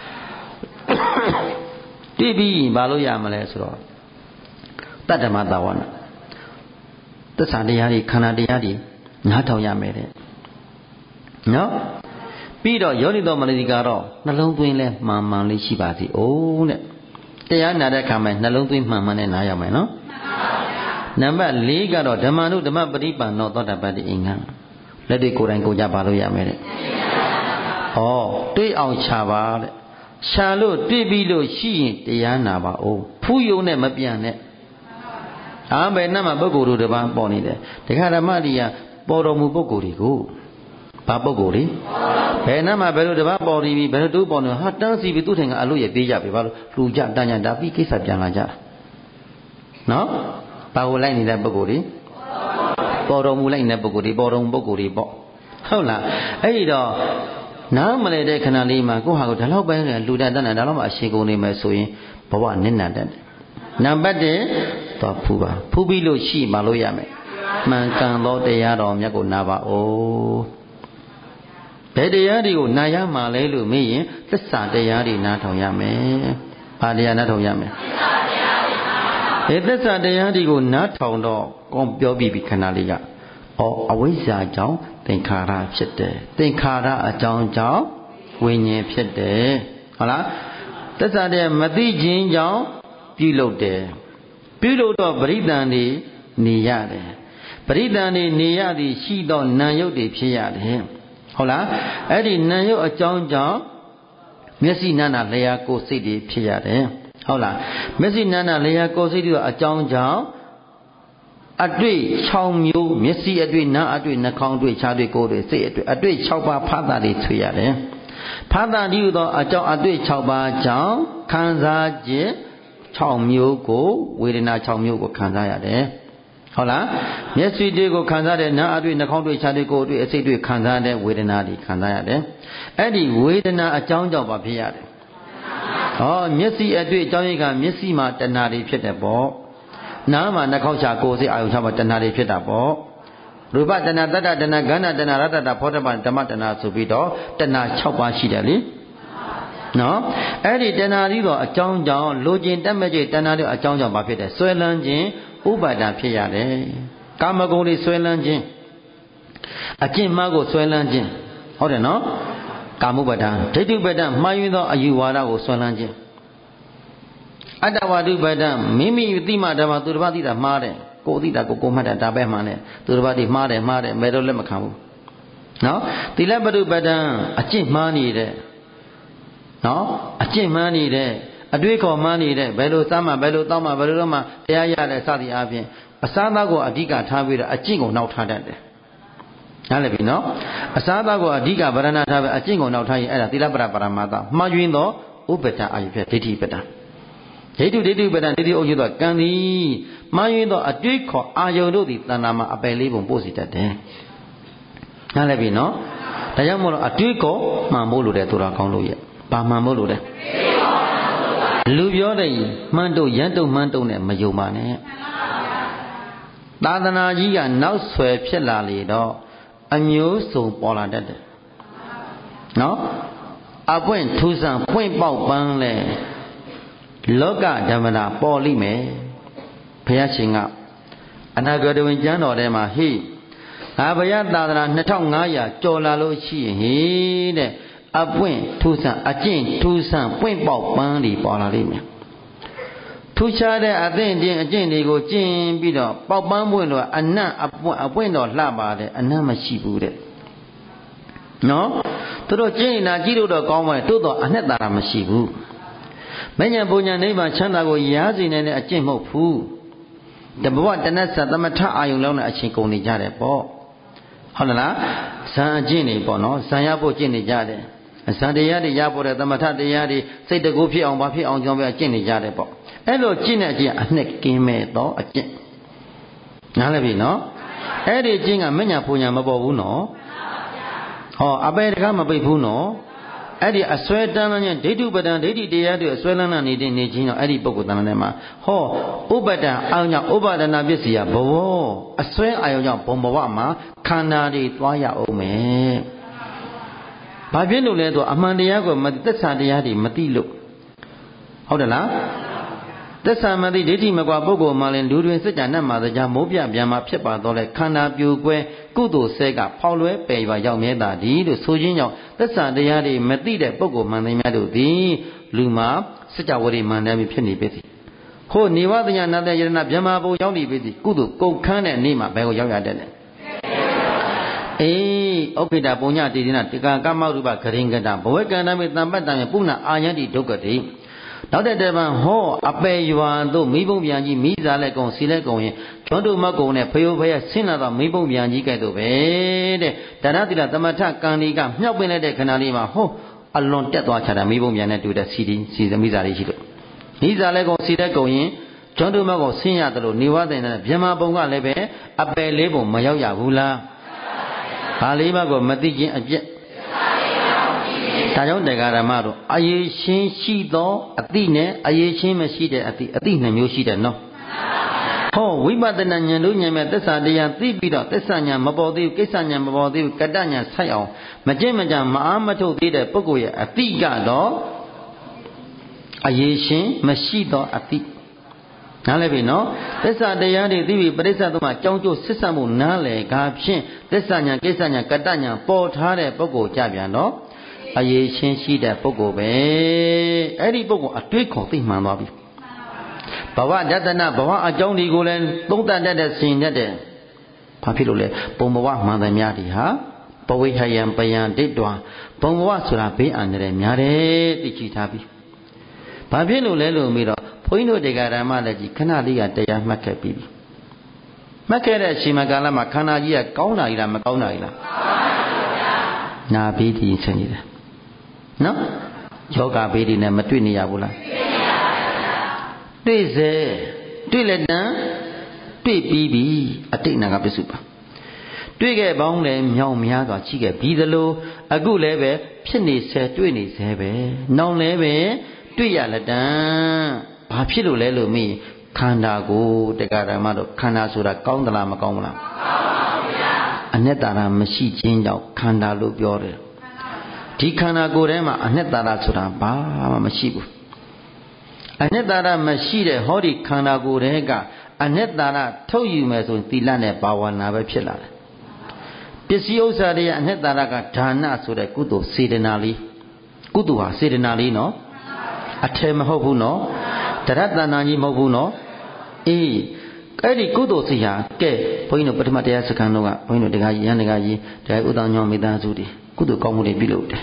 တွေ့ပြီးဘာလို့ရမလဲဆိုတော့တတ္တမသဝနာသစ္စာတရားတွေခန္ဓာတရားတွေနားထောင်ရမယ်တဲ့နော်ပြီးတော့ယောနိသောမနတိကတော့နှလုံးသွင်းလဲမှန်မှန်လေးရှိပါစေအိုးတဲ့တရားနာတဲ့အခါမှာနှလုံးသွင်းမှန်မှန်နဲ့နားရမယ်နော်နံပါတ်၄ကတော့ဓမ္မနုဓမ္မပရိပန်သောသောတာပတ္တိအင်္ဂါလက်တွေကိုယ်တိုင်ကိုယ်ကြပါလို့ရမယ်တဲ့ဟောတွေးအောင်ခြာပါတဲ့ခြာလို့တွေးပြီးလို့ရှိရင်တရားနာပါအိုးဖူးယုံနဲ့မပြန်နဲ့အာဘယ်နှမှာပုဂ္ဂိုလ်တို့တစ်ပါးပေါ်နေတယ်တခါဓမ္မတရားပေါ်တော်မူပုဂ္ဂိုလ်တွေကိုဘာပုဂ္ဂိုလ်တွေဘယ်နှမှာဘယ်လိုတစ်ပါးပေါ်နေပြီဘယ်လိုတူပေါ်နေဟာတန်းစီပြီးသူ့ထင်ကအလို့ရပြေးကြပြီဘာလို့လူကြတန်းကြဒါပြီးကိစ္စပြန်လာကြနော်ဘာကိုလိုက်နေတဲ့ပုဂ္ဂိုလ်တွေပေါ်တော်မူလိုက်နေတဲ့ပုဂ္ဂိုလ်တွေပေါ်တော်မူပုဂ္ဂိုလ်တွေပေါ့ဟုတ်လားအဲ့ဒီတော့နားမလဲတဲ့ခဏလေးမှာကိုယ့်ဟာကိုဒါတော့ပဲလူတန်းတန်းဒါတော့မှအရှိကုန်နေမယ်ဆိုရင်ဘဝနစ်နာတတ်တယ်နံပါတ်၁တော့ဖူးပါဖူးပြီးလို့ရှိမှလို့ရမယ်မှန်ကန်သောတရားတော်မြတ်ကိုနာပါဦးဘယ်တရားတွေကိုနာရမှာလဲလို့မေးရင်သစ္စာတရားတွေနားထောင်ရမယ်ဘာတရားနားထောင်ရမလဲသစ္စာတရားတွေဒီသစ္စာတရားတွေကိုနားထောင်တော့ကောင်းပြောပြီးပြီခဏလေးကဩအဝိဇ္ဇာကြောင့်သင်္ခါရဖြစ်တယ်သင်္ခါရအကြောင်းကြောင့်ဝိညာဉ်ဖြစ်တယ်ဟုတ်လားသစ္စာတရားမသိခြင်းကြောင့်ပြုလုပ်တယ်ပြုလုပ်တော့ပရိသန်တွေနေရတယ်ပရိသန်တွေနေရသည်ရှိသောနာယုတ်တွေဖြစ်ရတယ်ဟုတ်လားအဲ့ဒီနာယုတ်အကြောင်းကြောင့်မျက်စိနာနာလျာကိုယ်စိတ်တွေဖြစ်ရတယ်ဟုတ်လားမျက်စိနာနာလျာကိုယ်စိတ်တွေအကြောင်းကြောင့်အတွေ့၆မျိုးမျက်စိအတွေ့နားအတွေ့နှာခေါင်းအတွေ့ခြောက်တွေ့ကိုယ်တွေ့စိတ်အတွေ့အတွေ့၆ပါးဖသတွေထွေရတယ်ဖသတိဟုသောအကြောင်းအတွေ့၆ပါးကြောင့်ခံစားခြင်း၆မျိုးကိုဝေဒနာ၆မျိုးကိုခံစားရတယ်ဟုတ်လားမျက်စိတွေကိုခံစားတဲ့နားအတွေ့နှာခေါင်းတွေ့ခြောက်တွေ့ကိုယ်တွေ့အစိတ်တွေ့ခံစားတဲ့ဝေဒနာတွေခံစားရတယ်အဲ့ဒီဝေဒနာအကြောင်းကြောင့်ဘာဖြစ်ရတယ်ဩမျက်စိအတွေ့အကြောင်းရင်းကမျက်စိမှာတဏှာတွေဖြစ်တယ်ပေါ့နားမှာနှာခေါင်းရှာကိုယ်စိတ်အာယုံချမှာတဏှာတွေဖြစ်တာပေါ့ရူပတဏှာတတ္တတဏှာဂန္ဓတဏှာရတ္တတဖောတပဓမ္မတဏှာဆိုပြီးတော့တဏှာ၆ပါးရှိတယ်လေနော်အဲ့ဒီတဏှာကြီးတော့အကြောင်းကြောင့်လိုချင်တတ်မဲ့ကြတဏှာတွေအကြောင်းကြောင့်ဘာဖြစ်တယ်ဆွဲလန်းခြင်းဥပါဒံဖြစ်ရတယ်ကာမဂုဏ်တွေဆွဲလန်းခြင်းအကျင့်မှားကိုဆွဲလန်းခြင်းဟုတ်တယ်နော်ကာမုပဒံဒိဋ္ဌုပဒံမှားယွင်းသောအယူဝါဒကိုဆွဲလန်းခြင်းအတ္တဝါဒုပဒံမိမိသိမှဓမ္မသူတစ်ပါးသိတာမှားတယ်ကိုယ်သိတာကိုကိုမှတ်တာဒါပဲမှန်တယ်သူတစ်ပါးသိမှားတယ်မှားတယ်မဲတော့လက်မခံဘူးနော်သီလပတုပဒံအကျင့်မှားနေတဲ့နော်အကျင့်မှားနေတဲ့အတွေးခေါ်မှားနေတဲ့ဘယ်လိုစားမှဘယ်လိုတောက်မှဘယ်လိုတော့မှတရားရတဲ့စသည်အားဖြင့်အစားအသောက်ကိုအဓိကထားပြီးတော့အကျင့်ကိုနောက်ထားတတ်တယ်နားလည်ပြီနော်အစားအသောက်ကိုအဓိကဗရဏထားပြီးအကျင့်ကိုနောက်ထားရင်အဲ့ဒါသီလပရပရမတ္တမှားယွင်းသောဥပ္ပဒအာယုဖြစ်ဒိဋ္ဌိပဒံဒိဋ္ဌုဒိဋ္ဌုပဒံဒိဋ္ဌိအုပ်ချုပ်သောကံသည်မှားယွင်းသောအတွေးခေါ်အာယုတို့သည်တဏ္ဍာမှာအပယ်လေးပုံပို့စီတတ်တယ်နားလည်ပြီနော်ဒါကြောင့်မို့လို့အတွေးခေါ်မှန်ဖို့လိုတယ်သူတော်ကောင်းလို့ရဲ့ဘာမှန်ဖို့လိုတယ်လူပြောတဲ့မှန်တုတ်ရန်တုတ်မှန်တုတ်နဲ့မယုံပါနဲ့သာသနာကြီးကနောက်ဆွယ်ဖြစ်လာလေတော့အမျိုးစုံပေါ်လာတတ်တယ်နော်အပွင့်ထူးဆန်းပွင့်ပေါက်ပန်းလဲလောကဓမ္မတာပေါ်လိမ့်မယ်ဘုရားရှင်ကအနာဂတ်ဝင်ကျမ်းတော်ထဲမှာဟိငါဘုရားသာသနာနှစ်ထောင်ငါးရာကျော်လာလို့ရှိရင်ဟိတဲ့အပွင့်ထူးဆန်းအကျင့်ထူးဆန်းပွင့်ပေါက်ပန်းတွေပေါ်လာလိမ့်မယ်ထူးခြားတဲ့အသင့်ချင်းအကျင့်တွေကိုကျင့်ပြီးတော့ပေါက်ပန်းပွင့်တော့အနံ့အပွင့်အပွင့်တော့လှပါတယ်အနံ့မရှိဘူးတဲ့နော်သူတို့ကျင့်နေတာကြည့်လို့တော့ကောင်းပါရဲ့တိုးတော့အနှစ်သာရမရှိဘူးမဉ္ဇဉ်ပူညာနိဗ္ဗာန်ချမ်းသာကိုရစေနိုင်တဲ့အကျင့်မဟုတ်ဘူးတဘဝတဏ္ဍသသမထအာယုံလောက်နဲ့အချိန်ကုန်နေကြတယ်ပေါ့ဟုတ်လားဇံအကျင့်တွေပေါ့နော်ဇံရဖို့ကျင့်နေကြတယ်ဇံတရားတွေရဖို့တဲ့သမထတရားတွေစိတ်တကူဖြစ်အောင်ဘာဖြစ်အောင်ကြောင်းပဲကျင့်နေကြတယ်ပေါ့အဲ့လိုကျင့်တဲ့အကျင့်အနှစ်ကင်းမဲ့တော့အကျင့်နားလည်ပြီနော်အဲ့ဒီကျင့်ကမဉ္ဇဉ်ပူညာမပေါ်ဘူးနော်ဟောအပေတကားမပိတ်ဘူးနော်အဲ့ဒီအစွဲတမ်းတဲ့ဒိဋ္ဌုပဒံဒိဋ္ဌိတရားတွေအစွဲလန်းနေတဲ့နေချင်းတော့အဲ့ဒီပုဂ္ဂိုလ်တဏ္ဍာထဲမှာဟောဥပဒံအာယုံကြောင့်ဥပါဒနာပစ္စည်းဘဝအစွဲအာယုံကြောင့်ဘုံဘဝမှာခန္ဓာတွေသွားရအောင်မယ်ဘာဖြစ်လို့လဲဆိုအမှန်တရားကိုမသက်သာတရားတွေမသိလို့ဟုတ်တယ်လားသက်သာမသိဒိဋ္ဌိမကွာပုဂ္ဂိုလ်မှလည်းလူတွင်စัจ जा နတ်မှာတရားမိုးပြပြန်မှာဖြစ်ပါတော့လေခန္ဓာပြိုကွဲကုသိုလ်ဆဲကဖောက်လွဲပယ်ရွာရောက်မြဲတာဒီလို့ဆိုခြင်းကြောင့်သက်သာတရားတွေမသိတဲ့ပုဂ္ဂိုလ်မှန်သိများတို့သည်လူမှာစัจ जा ဝရိမှန်တယ်ဖြစ်နေပြီဟိုနေဝတညာနာတယရဏဗျမဘုံရောက်နေပြီကုသိုလ်ကုန်ခန်းတဲ့နေ့မှာဘယ်ကိုရောက်ရတတ်လဲအေးဥက္ခိတပုညတိတိနာတက္ကကမ္မရူပဂရင်ကတဘဝကန္တမေတံပတ္တံပုဏ္ဏအာယန္တိဒုက္ခတိနောက်တဲ့တပံဟောအပေရွာတို့မိဘုံပြန်ကြီးမိစားလက်ကုံစီလက်ကုံရင်ကျွန်းတို့မကုံနဲ့ဖယိုဖယဆင်းလာတော့မိဘုံပြန်ကြီးကဲ့သို့ပဲတဲ့ဒါနတိလသမထကံဒီကမြောက်ပင်လိုက်တဲ့ခဏလေးမှာဟောအလွန်တက်သွားချတာမိဘုံပြန်နဲ့တူတဲ့စီဒီစီသမိစားလေးရှိလို့မိစားလက်ကုံစီလက်ကုံရင်ကျွန်းတို့မကုံဆင်းရတယ်လို့နေဝတဲ့နဲ့ဗျမဘုံကလည်းပဲအပေလေးပုံမရောက်ရဘူးလားဘာလေးပါကိုမသိခြင်းအပြည့်ဒါကြောင့်တရားဓမ္မတို့အယေရှင်းရှိသောအတိနဲ့အယေရှင်းမရှိတဲ့အတိအတိနှစ်မျိုးရှိတယ်နော်ဟောဝိပဿနာဉာဏ်တို့ဉာဏ်မဲ့သစ္စာတရားသိပြီးတော့သစ္စာဉာဏ်မပေါ်သေးဘူးကိစ္စဉာဏ်မပေါ်သေးဘူးကတ္တဉာဏ်ဆိုက်အောင်မကျင့်မကြမအားမထုတ်သေးတဲ့ပုဂ္ဂိုလ်ရဲ့အတိကတော့အယေရှင်းမရှိသောအတိနားလည်ပြီနော်သစ္စာတရားတွေသိပြီးပရိစ္ဆသမကြောင်းကျိုးဆစ်ဆက်မှုနားလည်ကားဖြင့်သစ္စာဉာဏ်ကိစ္စဉာဏ်ကတ္တဉာဏ်ပေါ်ထားတဲ့ပုဂ္ဂိုလ်ကြပြန်တော့အယေရှင်းရှိတဲ့ပုဂ္ဂိုလ်ပဲအဲ့ဒီပုဂ္ဂိုလ်အတွေးခေါ်သိမှန်သွားပြီဘဝဒသနဘဝအကြောင်းတွေကိုလည်းသုံးသပ်တတ်တဲ့စဉ်တတ်တဲ့ဘာဖြစ်လို့လဲပုံဘဝမှန်သမျှဒီဟာပဝိဟယံပယံဒိဋ္ဌဝပုံဘဝဆိုတာဘေးအန္တရာယ်များတယ်သိချထားပြီဘာဖြစ်လို့လဲလို့ပြီးတော့ဘုန်းကြီးတို့တရားဓမ္မလည်းကြီးခဏလေးကတရားမှတ်ခဲ့ပြီးပြီမှတ်ခဲ့တဲ့အချိန်မှာကာလမှာခန္ဓာကြီးကကောင်းတာကြီးလားမကောင်းတာကြီးလားကောင်းပါဗျာနာဘေးဒီဆင်းနေတယ်နော်ယောဂဘေးဒီနဲ့မတွေ့နေရဘူးလားတွေ့စေတွေ့လက်တန်းတွေ့ပြီးပြီအတိတ်နာကပစ္စုပန်တွေ့ခဲ့ပေါင်းလည်းမြောင်များစွာရှိခဲ့ပြီးသလိုအခုလည်းပဲဖြစ်နေဆဲတွေ့နေဆဲပဲနောင်လည်းပဲတွေ့ရလက်တံဘာဖြစ်လို့လဲလို့မေးခန္ဓာကိုတရားဓမ္မတို့ခန္ဓာဆိုတာကောင်းသလားမကောင်းဘူးလားကောင်းပါဗျာအနှစ်သာရမရှိခြင်းကြောင့်ခန္ဓာလို့ပြောတယ်ဒီခန္ဓာကိုယ်ထဲမှာအနှစ်သာရဆိုတာဘာမှမရှိဘူးအနှစ်သာရမရှိတဲ့ဟောဒီခန္ဓာကိုယ်ထဲကအနှစ်သာရထုတ်ယူမယ်ဆိုရင်သီလနဲ့ဘာဝနာပဲဖြစ်လာတယ်ပစ္စည်းဥစ္စာတွေရဲ့အနှစ်သာရကဒါနဆိုတဲ့ကုသိုလ်စေတနာလေးကုသိုလ်ဟာစေတနာလေးနော်အထည်မဟုတ်ဘူးနော်တရတ္တနာကြီးမဟုတ်ဘူးနော်အေးအဲ့ဒီကုသိုလ်စီဟာကဲဘုန်းကြီးတို့ပထမတရားစခန်းတော့ကဘုန်းကြီးတို့တရားကြီးရန်တရားကြီးတရားဥဒ္ဒညောမိသားစုတွေကုသိုလ်ကောင်းမှုတွေပြုလုပ်တယ်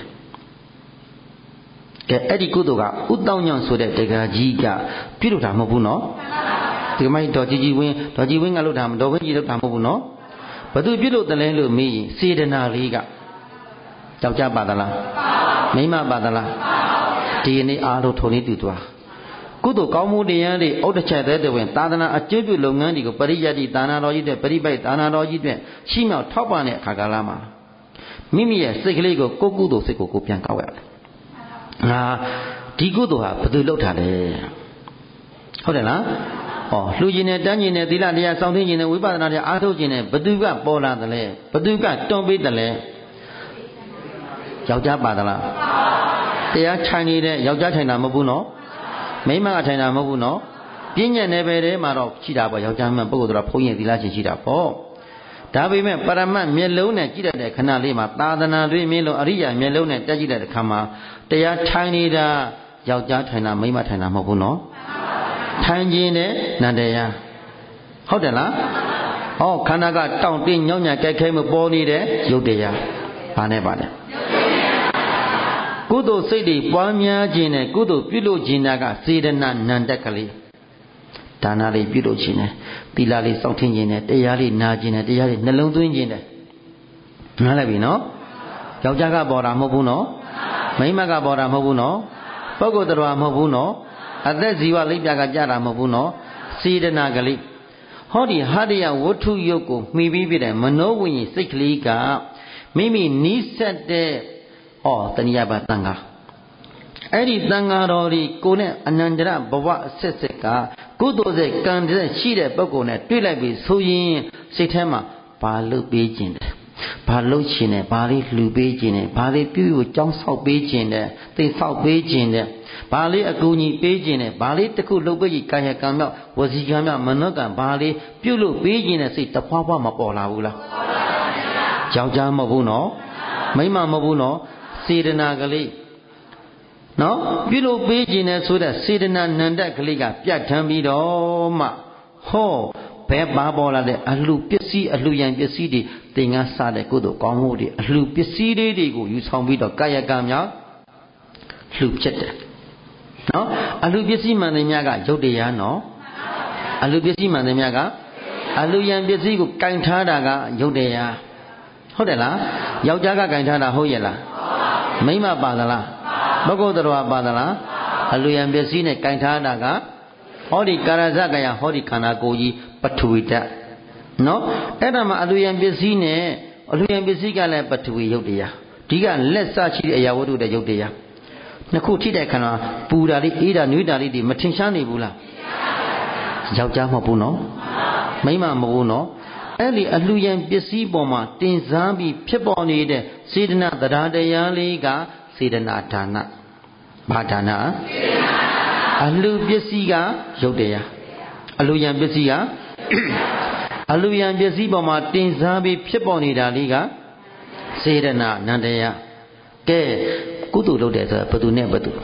ကဲအဲ့ဒီကုသိုလ်ကဥဒ္ဒညောဆိုတဲ့တရားကြီးကပြုလုပ်တာမဟုတ်ဘူးနော်ဒီမိုင်းတော်ကြီးကြီးဝင်းတော်ကြီးဝင်းကလုပ်တာမတော်ဝင်းကြီးလုပ်တာမဟုတ်ဘူးနော်ဘသူပြုလုပ်တယ်လဲလို့မေးရင်စေတနာလေးကယောက်ျားပါသလားမိန်းမပါသလားဒီနေ့အားလုံးထုံနေတူသွားကုသိုလ်ကောင်းမှုတရားတွေဥဒ္ဒချက်တဲ့တွင်သာသနာအကျိုးပြုလုပ်ငန်းတွေကိုပရိယတ်တိဒါနာတော်ကြီးတဲ့ပရိပိုက်ဒါနာတော်ကြီးတဲ့ရှိမြောက်ထောက်ပံ့တဲ့အခါကာလမှာမိမိရဲ့စိတ်ကလေးကိုကိုယ်ကုသိုလ်စိတ်ကိုကိုပြန်ကောက်ရတယ်ငါဒီကုသိုလ်ဟာဘသူလုပ်တာလဲဟုတ်တယ်လားဩလှူခြင်းနဲ့တန်းခြင်းနဲ့သီလတရားစောင့်သိခြင်းနဲ့ဝိပဿနာတရားအားထုတ်ခြင်းနဲ့ဘသူကပေါ်လာတယ်လဲဘသူကတွန်းပေးတယ်လဲယောက်ျားပါသလားတရားထိုင်နေတဲ့ယောက်ျားထိုင်တာမဟုတ်ဘူးနော်မိန်းမကထိုင်တာမဟုတ်ဘူးနော်ပြဉ္ညာနယ်ပယ်ထဲမှာတော့ရှိတာပေါ့ယောက်ျားမှန်ပုဂ္ဂိုလ်တော်ဘုန်းကြီးသီလရှင်ရှိတာပေါ့ဒါပေမဲ့ပရမတ်မျက်လုံးနဲ့ကြည့်တတ်တဲ့ခဏလေးမှာသာသနာတွင်မြင်လို့အရိယာမျက်လုံးနဲ့တက်ကြည့်တဲ့အခါမှာတရားထိုင်နေတာယောက်ျားထိုင်တာမိန်းမထိုင်တာမဟုတ်ဘူးနော်ထိုင်ခြင်းနဲ့နန္တရားဟုတ်တယ်လားဟောခန္ဓာကတောင့်တင်းညောင်းညာကြိုက်ခဲမှုပေါ်နေတဲ့ရုပ်တရားဘာနဲ့ပါလဲကုသိုလ်စိတ်တွေပွားများခြင်းနဲ့ကုသိုလ်ပြုလုပ်ခြင်းကစေတနာနန္တကလေးဒါနလေးပြုလုပ်ခြင်းနဲ့သီလလေးစောင့်ထင်းခြင်းနဲ့တရားလေးနာခြင်းနဲ့တရားလေးနှလုံးသွင်းခြင်းနဲ့နားလည်ပြီနော်ယောက်ျားကပေါ်တာမဟုတ်ဘူးနော်မိန်းမကပေါ်တာမဟုတ်ဘူးနော်ပုဂ္ဂိုလ်တော်မဟုတ်ဘူးနော်အသက်ဇီဝလိပ်ပြကကြတာမဟုတ်ဘူးနော်စေတနာကလေးဟောဒီဟာရယဝတ္ထုယုတ်ကိုမှီပြီးပြတဲ့မနောဝိညာဉ်စိတ်ကလေးကမိမိနီးစပ်တဲ့ဩတဏှာပါတန်ခါအဲ့ဒီတန်ခါတော်ဒီကိုနဲ့အနန္တရဘဝအဆက်ဆက်ကကုသိုလ်စိတ်ကံတဲ့ရှိတဲ့ပုဂ္ဂိုလ်နဲ့တွေ့လိုက်ပြီဆိုရင်စိတ်ထဲမှာဘာလုပ်ပေးခြင်းလဲဘာလုပ်ခြင်းလဲဘာလေးလှူပေးခြင်းလဲဘာလေးပြုကိုကြောင်းဆောက်ပေးခြင်းလဲသိဆောက်ပေးခြင်းလဲဘာလေးအကူအညီပေးခြင်းလဲဘာလေးတစ်ခုလုပ်ပေးကြီးကာယကံမြောက်ဝစီကံမြောက်မနောကံဘာလေးပြုလို့ပေးခြင်းနဲ့စိတ်တဖွာဖွာမပေါ်လာဘူးလားပေါ်လာပါဗျာယောက်ျားမဟုတ်ဘူးနော်မိန်းမမဟုတ်ဘူးနော်စေတနာကလေးနော်ပြုလို့ပေးခြင်းနဲ့ဆိုတဲ့စေတနာနန္တကလေးကပြတ်ထမ်းပြီးတော့မှဟောဘယ်ပါပေါ်လာတဲ့အလှပစ္စည်းအလှရန်ပစ္စည်းတွေသင်္ကန်းစားတဲ့ကုသိုလ်ကောင်းမှုတွေအလှပစ္စည်းလေးတွေကိုယူဆောင်ပြီးတော့ကာယကံများလှူဖြစ်တယ်နော်အလှပစ္စည်းမှန်တယ်များကရုပ်တရားနော်အလှပစ္စည်းမှန်တယ်များကအလှရန်ပစ္စည်းကိုကင်ထားတာကရုပ်တရားဟုတ်တယ်လားယောက်ျားကကင်ထားတာဟုတ်ရဲ့လားမိန်းမပါသလားပုဂ္ဂိုလ်တော်ပါသလားအလူယံပစ္စည်းနဲ့ကင်ထားတာကဟောဒီကာရဇကယဟောဒီခန္ဓာကိုယ်ကြီးပထဝီဓာတ်နော်အဲ့ဒါမှအလူယံပစ္စည်းနဲ့အလူယံပစ္စည်းကလည်းပထဝီရုပ်တရားဒီကလက်စရှိတဲ့အရာဝတ္ထုတဲ့ရုပ်တရားနှစ်ခုထိတဲ့ခန္ဓာပူတာလေးအေးတာနွေးတာလေးတွေမထင်ရှားနေဘူးလားယောက်ျားမဟုတ်ဘူးနော်မိန်းမမဟုတ်ဘူးနော်အဲ့ဒီအလှယံပစ္စည်းပေါ်မှာတင်စားပြီးဖြစ်ပေါ်နေတဲ့စေတနာတရားတရားလေးကစေတနာဒါနဘာဒါနအလှပစ္စည်းကရုပ်တရားအလှယံပစ္စည်းကအလှယံပစ္စည်းပေါ်မှာတင်စားပြီးဖြစ်ပေါ်နေတာလေးကစေတနာနန္တရားကဲကုသိုလ်လုပ်တယ်ဆိုတာဘယ်သူနဲ့ဘယ်သူ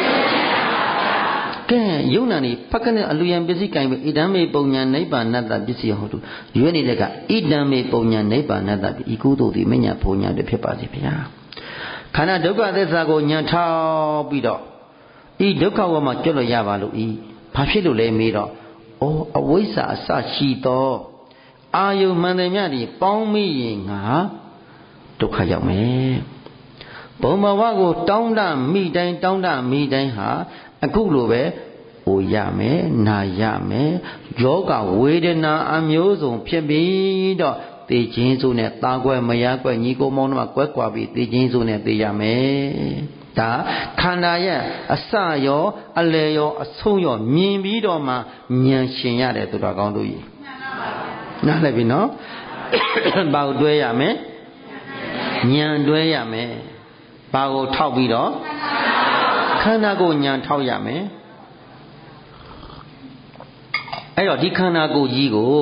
ကဲယုံနာနေဖက်ကနေအလူယံပစ္စည်းကင်ပြီးဣဒံမေပုံညာနိဗ္ဗာန်တ္တပစ္စည်းဟောတုရွေးနေတဲ့ကဣဒံမေပုံညာနိဗ္ဗာန်တ္တဤကုသိုလ်သည်မညာဘုံညာတွေဖြစ်ပါစေဗျာခန္ဓာဒုက္ခသစ္စာကိုညံထောက်ပြီးတော့ဤဒုက္ခဝမှာကျွတ်လို့ရပါလို့ဤဘာဖြစ်လို့လဲမေးတော့ဩအဝိဇ္ဇာအစရှိသောအာယုမှန်တယ်မြတ်ဒီပေါင်းမိရင်ငါဒုက္ခရောက်မယ်ဘုံဘဝကိုတောင်းတမိတိုင်းတောင်းတမိတိုင်းဟာအခုလိုပဲဟိုရမယ်နာရမယ်ယောဂဝေဒနာအမျိုးစုံဖြစ်ပြီးတော့သိခြင်းစုနဲ့တာကွယ်မရကွယ်ညီကိုမောင်တို့ကကွဲကွာပြီးသိခြင်းစုနဲ့သိရမယ်ဒါခန္ဓာရဲ့အစရောအလယ်ရောအဆုံးရောမြင်ပြီးတော့မှဉာဏ်ရှင်ရတယ်သူတော်ကောင်းတို့ကြီးနားလည်ပြီနော်ဘာကိုတွဲရမလဲဉာဏ်တွဲရမယ်ဘာကိုထောက်ပြီးတော့ခန္ဓာကိုယ်ဉာဏ်ထောက်ရမယ်အဲ့တော့ဒီခန္ဓာကိုယ်ကြီးကို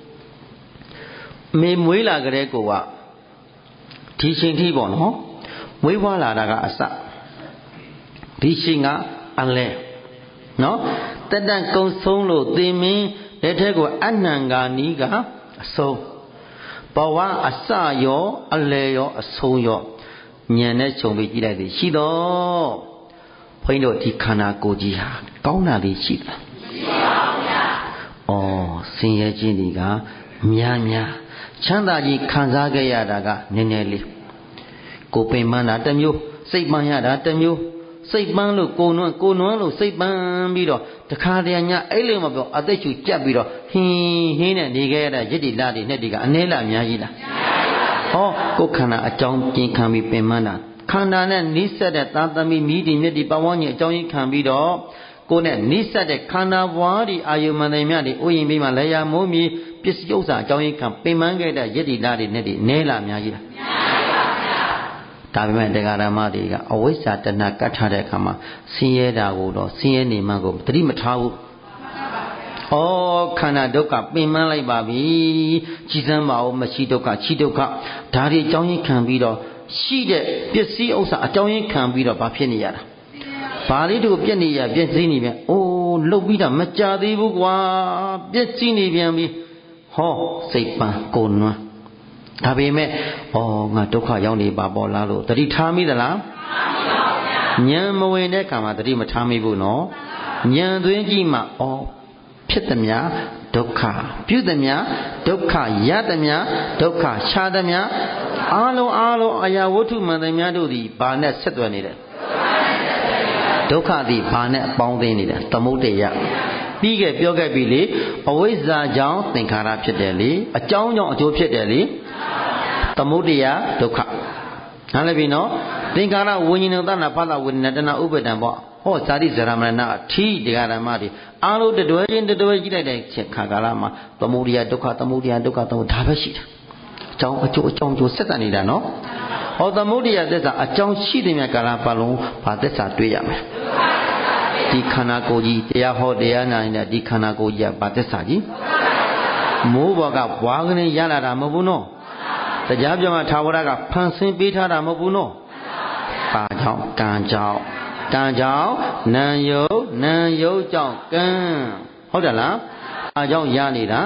မေမွေးလာကြတဲ့ကိုကဒီချိန်ထိပေါ့နော်မွေးဖွားလာတာကအစဒီချိန်ကအလဲနော်တတန်ကုံဆုံးလို့သင်မင်းလက်ထက်ကိုအနံကာနီးကအဆုံးဘဝအစရောအလဲရောအဆုံးရောဉာဏ်နဲ့ခြုံပြီးကြည့်လိုက်သည်ရှိတော့ဘုန်းကြီးတို့ဒီခန္ဓာကိုယ်ကြီးဟာကောင်းတာလေးရှိသလားမရှိပါဘူးဗျာဩဆင်းရဲခြင်းတွေကများများချမ်းသာကြီးခံစားခဲ့ရတာကနည်းနည်းလေးကိုပင်ပန်းတာတစ်မျိုးစိတ်ပန်းရတာတစ်မျိုးစိတ်ပန်းလို့ကိုနွမ်းကိုနွမ်းလို့စိတ်ပန်းပြီးတော့တခါတည်းညအဲ့လိုမပြောအသက်ရှူကြက်ပြီးတော့ဟင်းဟင်းနဲ့နေခဲ့ရတဲ့ရစ်တီလာတွေနဲ့ဒီကအနည်းလားအများကြီးလားဟောကိုခန္ဓာအကြောင်းကျင်ခံပြီးပင်ပန်းတာခန္ဓာနဲ့နိစ္စတဲ့သာသမီမိဒီမြစ်ဒီပဝန်းကျင်အကြောင်းကြီးခံပြီးတော့ကိုနဲ့နိစ္စတဲ့ခန္ဓာဘွားဒီအာယုမန္တမြတွေဥယျာဉ်ပြီးမှလေယာမိုးမီပစ္စည်းဥစ္စာအကြောင်းကြီးခံပင်ပန်းခဲ့တဲ့ရစ်တီလာတွေနဲ့ဒီနည်းလားအများကြီးလားဒါပေမဲ့တရားဓမ္မတွေကအဝိဇ္ဇာတဏှာကတ်ထားတဲ့အခါမှာဆင်းရဲတာကိုတော့ဆင်းရဲနေမှကိုသတိမထားဘူး။ဩခန္ဓာဒုက္ခပင်ပန်းလိုက်ပါပြီ။ကြည်စမ်းပါဦးမရှိဒုက္ခရှိဒုက္ခဒါတွေအကြောင်းရင်းခံပြီးတော့ရှိတဲ့ပစ္စည်းဥစ္စာအကြောင်းရင်းခံပြီးတော့ဘာဖြစ်နေရတာ။ဘာလေးတို့ပြက်နေရပြက်စည်းနေပြန်။အိုးလှုပ်ပြီးတော့မကြသေးဘူးကွာပြက်စည်းနေပြန်ပြီ။ဟောစိတ်ပန်းကိုယ်နွမ်းဒါပေမဲ့ဩငါဒုက္ခရောက်နေပါပေါ်လားလို့တတိထားမိသလားထားမိပါဗျာဉာဏ်မဝင်တဲ့ခါမှာတတိမထားမိဘူးနော်ဉာဏ်သွင်းကြည့်မှဩဖြစ်သည်များဒုက္ခပြုသည်များဒုက္ခရသည်များဒုက္ခရှားသည်များအာလုံးအာလုံးအရာဝတ္ထုမှန်သည်များတို့သည်ဘာနဲ့ဆက်သွယ်နေတယ်ဒုက္ခသည်ဘာနဲ့ပေါင်းသိနေတယ်သမုဒ္ဒယပြီးခဲ့ပြောခဲ့ပြီလေအဝိဇ္ဇာကြောင့်သင်္ခါရဖြစ်တယ်လေအကြောင်းကြောင့်အကျိုးဖြစ်တယ်လေသမုဒ္ဒယဒုက္ခနားလည်ပြီနော်သင်္ခါရဝိညာဉ်သနာဖသဝေဒနာတဏှာဥပ္ပဒံပေါ့ဟောဇာတိဇရမရဏအထီးတရားဓမ္မတွေအားလုံးတတွဲချင်းတတွဲကြည့်လိုက်တဲ့ခါကာလမှာသမုဒ္ဒယဒုက္ခသမုဒ္ဒယဒုက္ခသမုဒ္ဒါပဲရှိတယ်အကြောင်းအကျိုးအကြောင်းကျိုးဆက်တတ်နေတာနော်ဟောသမုဒ္ဒယသစ္စာအကြောင်းရှိတဲ့မြတ်ကာလပတ်လုံးဘာသစ္စာတွေ့ရမလဲဒီခန္ဓာကိုယ်ကြီးတရားဟောတရားနာနေတဲ့ဒီခန္ဓာကိုယ်ကြီးကဘာသစ္စာကြီးမိုးဘော်ကဘွားကနေရလာတာမဟုတ်ဘူးနော်တရားပြောမှထာဝရကဖန်ဆင်းပေးထားတာမဟုတ်ဘူးနော်ဘာကြောင့်ကံကြောင့်ကံကြောင့်နာယုတ်နာယုတ်ကြောင့်ကံဟုတ်တယ်လားဘာကြောင့်ရနေတာ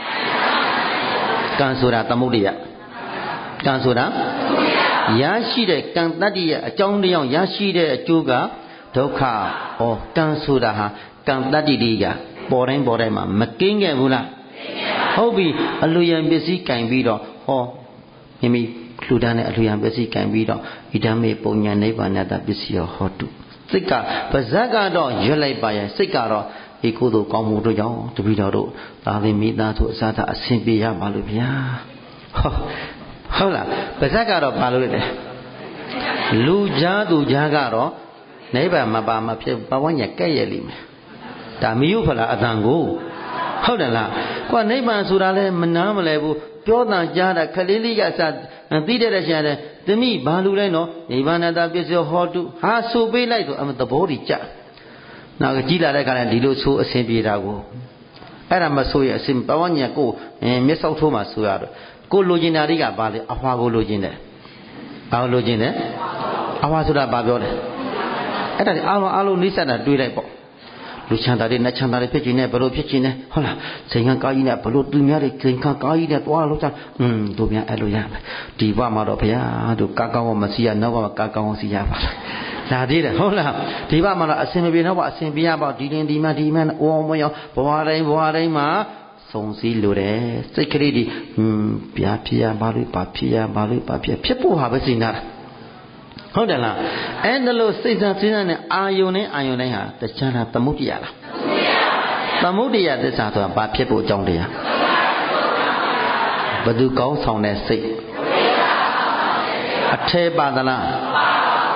ကံဆိုတာသမုဒ္ဒယကံဆိုတာရရှိတဲ့ကံတတ္တိရဲ့အကြောင်းတရားရရှိတဲ့အကျိုးကဒုက္ခဩကံဆိုတာဟာကံတတ္တိတွေကပေါ်တိုင်းပေါ်တိုင်းမှာမကင်းခဲ့ဘူးလားဟုတ်ပြီအလူယံပစ္စည်းကင်ပြီးတော့ဟောမိမိလှူဒန်းတဲ့အလူယံပစ္စည်းကင်ပြီးတော့ဣဒံမေပုံညာနိဗ္ဗာန်တပစ္စည်းဟောတုစိတ်ကပါဇက်ကတော့ရွတ်လိုက်ပါရဲ့စိတ်ကတော့ဒီကုသိုလ်ကောင်းမှုတို့ကြောင့်တပည့်တော်တို့သာသမိသားစုအစားအဆင်ပြေရပါလို့ဗျာဟုတ်ဟုတ်လားပါဇက်ကတော့ဘာလို့လဲလူကြားသူကြားကတော့နိဗ္ဗာန်မပါမဖြစ်ဘဝညာကဲ့ရဲ့လိမ့်မယ်ဒါမယုဖလားအတန်ကိုဟုတ်တယ်လားကွာနိဗ္ဗာန်ဆိုတာလဲမနားမလဲဘူးပြောတန်ကြားတာခလေးလေးကစသိတဲ့ရှင်တယ်သမီးဘာလူလဲနော်နိဗ္ဗာန်တပစ္စည်းဟောတုဟာဆိုပေးလိုက်ဆိုအမသဘောကြီးကြနောက်ကြီးလာတဲ့ခါလဲဒီလိုဆိုအဆင်ပြေတာကိုအဲ့ဒါမဆိုရအဆင်ဘဝညာကိုမျက်စောက်ထိုးမှဆိုရတော့ကိုလိုချင်တာတွေကဘာလဲအဟွာကိုလိုချင်တယ်ဘာလိုချင်တယ်အဟွာဆိုတာဘာပြောလဲအဲ့ဒါအားလုံးအားလုံးနှိစက်တာတွေးလိုက်ပေါ့လူချမ်းသာတွေနတ်ချမ်းသာတွေဖြစ်ခြင်းနဲ့ဘလို့ဖြစ်ခြင်းနဲ့ဟုတ်လားစိန်ခံကားကြီးနဲ့ဘလို့သူများတွေစိန်ခံကားကြီးနဲ့သွားလို့ချอืมတို့များအဲ့လိုရမယ်ဒီဘမှာတော့ဘုရားတို့ကားကောင်းအောင်မစီရနောက်ဘမှာကားကောင်းအောင်စီရပါလားလာသေးတယ်ဟုတ်လားဒီဘမှာတော့အစင်မပြေတော့ဘအစင်ပြေရပါဒီရင်ဒီမှဒီမှအိုးမရောဘဝတိုင်းဘဝတိုင်းမှာစုံစည်းလိုတယ်စိတ်ကလေးဒီอืมပြာဖြစ်ရပါလို့ပါဖြစ်ရပါလို့ပါဖြစ်ဖြစ်ဖို့ဟာပဲစိနေတာဟုတ်တယ်လားအဲ့ဒါလို့စိတ်ဓာတ်စဉ်းစားနေအာယုန်နဲ့အာယုန်တိုင်းဟာတခြားလားသမုဒ္ဒယလားသမုဒ္ဒယသစ္စာဆိုတာဘာဖြစ်ဖို့အကြောင်းတရားဘသူကောင်းဆောင်တဲ့စိတ်အထဲပါသလားစိ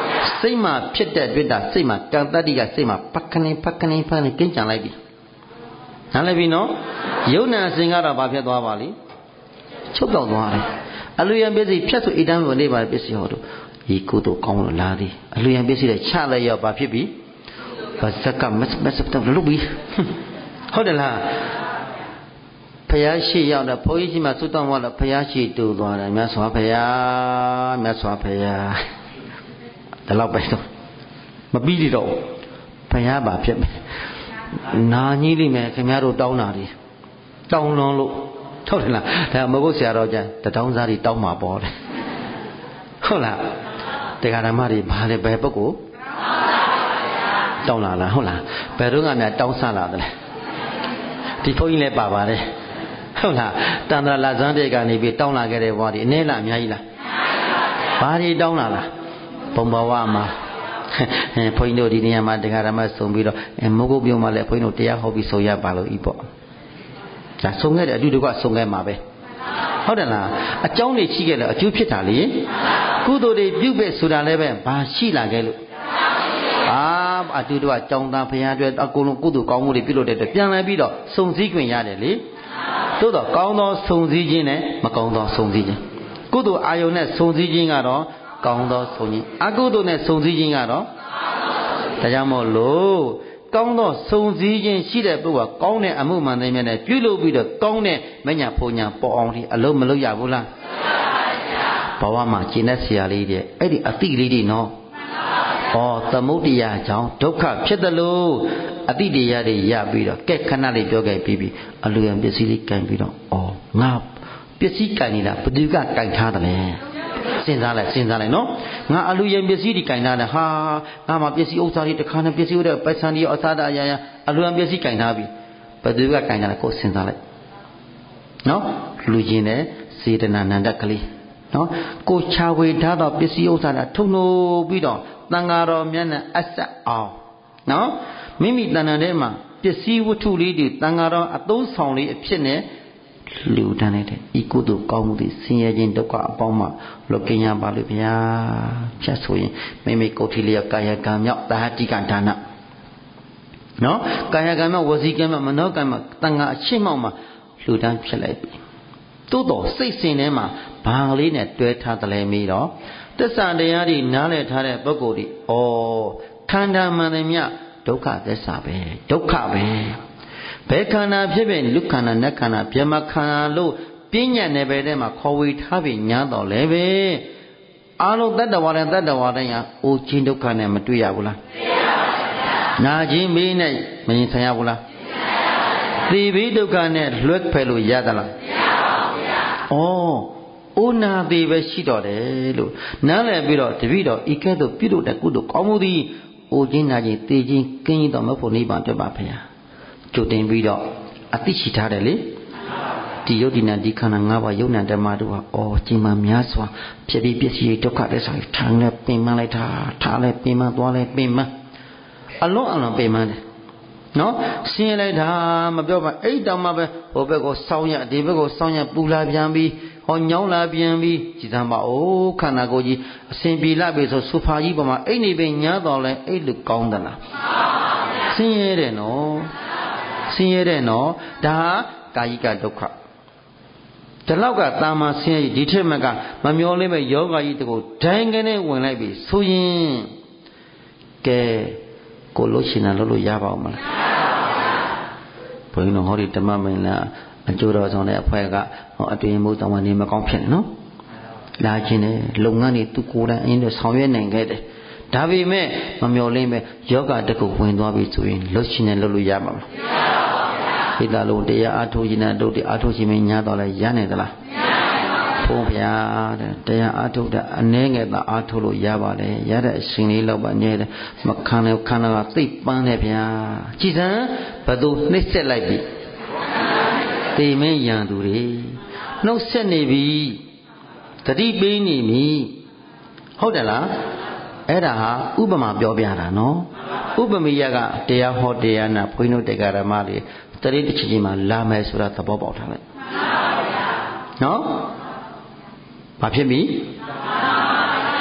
စိတ်မှာဖြစ်တဲ့တွေ့တာစိတ်မှာကံတတ္တိကစိတ်မှာပက္ခဏိပက္ခဏိပက္ခဏိကင်းကြံလိုက်ပြီနားလည်ပြီနော်ယုံနာစဉ်ကတော့ဘာဖြစ်သွားပါလိချုပ်ပြောက်သွားတယ်အလူယံပစ္စည်းဖြတ်ဆိုဣဒံဝနေပါပစ္စည်းဟောတို့ဒီကုသိုလ်ကောင်းလို့လာသည်အလူယံပစ္စည်းလည်းချလိုက်ရောဘာဖြစ်ပြီဘာစကမတ်မတ်တော့လုပြီဟုတ်တယ်လားဖယားရှိရောက်တော့ဘုန်းကြီးရှိမှသုတ္တမောတော့ဖယားရှိတူသွားတယ်မြတ်စွာဘုရားမြတ်စွာဘုရားဒါတော့ပဲတော့မပြီးလိတော့ဘုရားပါဖြစ်မယ်နာကြီးလိမ့်မယ်ခင်ဗျားတို့တောင်းတာတွေတောင်းလွန်လို့ဟုတ်တယ်လားဒါမဟုတ်ဆရာတော်ကျန်တထောင်းစားတွေတောင်းမှာပေါ့တယ်ဟုတ်လားတရားဓမ္မတွေဘာလဲဘယ်ပုဂ္ဂိုလ်တောင်းလာလားဟုတ်လားဘယ်တော့ကများတောင်းဆလာတယ်ဒီဘုန်းကြီးလည်းပါပါတယ်ဟုတ်လားတန်ត្រာလာဇန်တဲ့ကနေပြီးတောင်းလာခဲ့တဲ့ဘဝဒီအနည်းလားအများကြီးလားဘာတွေတောင်းလာလားဘုံဘဝမှာဘုန်းကြီးတို့ဒီနေရာမှာတရားဓမ္မဆုံပြီးတော့မုတ်ကုတ်ပြုံးမှလည်းဘုန်းကြီးတို့တရားဟောပြီးဆုံရပါလို့ဤပေါ့ဒါဆုံခဲ့တယ်အတူတူကဆုံခဲ့မှာပဲဟုတ်တယ်လားအကြောင်းတွေရှိခဲ့လို့အကျိုးဖြစ်တာလေကုသိုလ်တွေပြုပဲဆိုတာလည်းပဲဘာရှိလာခဲ့လို့အာအတူတူကကြောင်းသားဘုရားအတွက်အကုန်လုံးကုသိုလ်ကောင်းမှုတွေပြုလုပ်တဲ့အတွက်ပြန်လာပြီးတော့စုံစည်းခွင့်ရတယ်လေသို့တော့ကောင်းသောစုံစည်းခြင်းနဲ့မကောင်းသောစုံစည်းခြင်းကုသိုလ်အာယုန်နဲ့စုံစည်းခြင်းကတော့ကောင်းသောစုံခြင်းအကုသိုလ်နဲ့စုံစည်းခြင်းကတော့ဒါကြောင့်မို့လို့ကောင်းသောစုံစည်းခြင်းရှိတဲ့ပုဂ္ဂိုလ်ကကောင်းတဲ့အမှုမှန်သိမြဲနဲ့ပြုလုပ်ပြီးတော့ကောင်းတဲ့မညာဖုန်ညာပေါ်အောင်ဒီအလုံးမလုပ်ရဘူးလားဘဝမှာကျင့်တဲ့ဆရာလေးတဲ့အဲ့ဒီအတိလေးတွေနော်ဩသမုဒ္ဒရာကြောင့်ဒုက္ခဖြစ်တယ်လို့အတိတရားတွေရပြီးတော့ကဲခဏလေးပြောခဲ့ပြီးပြီအလူယံပစ္စည်းလေးကန်ပြီးတော့ဩငါပစ္စည်းကန်နေတာဘယ်သူကကန်ထားတယ်လဲစဉ်းစားလိုက်စဉ်းစားလိုက်နော်ငါအလူယံပစ္စည်းတွေကန်ထားတယ်ဟာငါမှာပစ္စည်းဥစ္စာတွေတခါနဲ့ပစ္စည်းဥတဲ့ပိုက်ဆံတွေအစားအရာရာအလူယံပစ္စည်းကန်ထားပြီဘယ်သူကကန်ထားလဲကိုစဉ်းစားလိုက်နော်လူချင်းတဲ့စေတနာနန္ဒကလေးနော်ကိုချာဝေထားတော့ပစ္စည်းဥစ္စာတွေထုံလို့ပြီးတော့တန်ဃာတော်မြတ်နဲ့အဆက်အောင်နော်မိမိတဏ္ဍာထဲမှာပစ္စည်းဝတ္ထုလေးတွေတန်ဃာတော်အသုံးဆောင်လေးအဖြစ်နဲ့လူတန်းနေတဲ့ဤကုသိုလ်ကောင်းမှုတွေဆင်းရဲခြင်းဒုက္ခအပေါင်းမှာလွတ်ကင်းရပါလို့ဗျာဖြတ်ဆိုရင်မိမိကိုယ်ထီလျက်ကာယကံမြောက်တာတိကဒါနနော်ကာယကံမြောက်ဝစီကံမြောက်မနောကံမြောက်တန်ဃာအရှိမောက်မှာလူတန်းဖြစ်လိုက်ပြီသို့တော်စိတ်စဉ်ထဲမှာဘာလေးနဲ့တွဲထားတယ်လဲမေးတော့သစ္စာတရားတွေနားလည်ထားတဲ့ပုဂ္ဂိုလ်ဒီဩခန္ဓာမှန်တယ်မြဒုက္ခသစ္စာပဲဒုက္ခပဲဘယ်ခန္ဓာဖြစ်ဖြစ်လူခန္ဓာနတ်ခန္ဓာဗြဟ္မခန္ဓာလို့ပြဉ္ညာနယ်ပယ်ထဲမှာခေါ်ဝေထားပြီးညားတော်လဲပဲအာလုံးတတ္တဝါတိုင်းတတ္တဝါတိုင်းဟာအိုခြင်းဒုက္ခနဲ့မတွေ့ရဘူးလားတွေ့ရပါဘူးနာခြင်းဘေးနဲ့မရင်ဆိုင်ရဘူးလားသိဘေးဒုက္ခနဲ့လွတ်ဖယ်လို့ရသလားမရပါဘူးဗျာဩဩနာသေးပဲရှိတော့တယ်လို့နားလည်ပြီးတော့တပည့်တော်ဤကဲ့သို့ပြုလုပ်တဲ့ကုသိုလ်ကောင်းမှုသည်အိုခြင်းနာခြင်းသိခြင်းကင်းတော့မဖို့နိဗ္ဗာန်တွေ့ပါဖေဟာကြိုတင်ပြီးတော့အသိရှိထားတယ်လေဒီယုတ်ဒီနာဒီခန္ဓာ၅ပါးယုတ်နံဓမ္မတို့ဟာအော်ကြီးမှများစွာဖြစ်ပြီးပစ္စည်းဒုက္ခတဲ့ဆိုင်ထိုင်လဲပင်မလိုက်တာထားလဲပင်မသွားလဲပင်မအလုံးအလုံးပင်မတယ်နော်ရှင်းလိုက်တာမပြောပါအဲ့တောင်မှပဲဟိုဘက်ကိုစောင်းရဒီဘက်ကိုစောင်းရပူလာပြန်ပြီးဟောညောင်းလာပြန်ပြီးကြည်သမ်းပါအိုးခန္ဓာကိုယ်ကြီးအစဉ်ပြေလာပြီဆိုဆူဖာကြီးပေါ်မှာအဲ့နေပင်ညားတော်လဲအဲ့လိုကောင်းသလားဆင်းရဲတယ်နော်ဆင်းရဲတယ်နော်ဒါကာယိကဒုက္ခဒီလောက်ကတာမဆင်းရဲဒီထက်မှကမမျောလေးမဲ့ယောဂကြီးတကူဒိုင်းကနေဝင်လိုက်ပြီဆိုရင်ကဲကိုလို့ရှင်တာလို့လို့ရပါအောင်မလားဘုန်းကြီးတို့ဟောဒီဓမ္မမင်းလားအကျိုးတော်ဆောင်တဲ့အဖွဲ့ကဟောအတွင်မှုတောင်းနေမကောင်းဖြစ်နေနော်လာခြင်းနဲ့လုပ်ငန်းတွေသူကိုယ်တိုင်အင်းတို့ဆောင်ရွက်နိုင်ခဲ့တယ်ဒါပေမဲ့မမျောလင်းပဲယောဂတကူဝင်သွားပြီဆိုရင်လို့ရှင်တယ်လို့လို့ရပါမလားမရပါဘူးဗျာဣတလုံးတရားအားထုတ်ခြင်းနဲ့တို့တရားအားထုတ်ခြင်းမညာတော့လဲရနိုင်သလားမရပါဘူးဘုရားတဲ့တရားအားထုတ်တဲ့အနည်းငယ်သာအားထုတ်လို့ရပါလေရတဲ့အရှင်လေးလောက်ပါနေတယ်မခံနဲ့ခန္ဓာကသိပ်ပန်းတယ်ဗျာကြည်စမ်းဘသူနှိမ့်ဆက်လိုက်ပြီတေမင်းရန်သူတွေနှုတ်ဆက်နေပြီတတိပေးနေပြီဟုတ်တယ်လားအဲ့ဒါဟာဥပမာပြောပြတာနော်ဥပမေယကတရားဟောတရားနာဘုန်းကြီးတို့တရားဓမ္မတွေတတိတစ်ချိန်မှာလာမယ်ဆိုတာသဘောပေါက်ထားလိုက်နော်ဘာဖြစ်ပြီ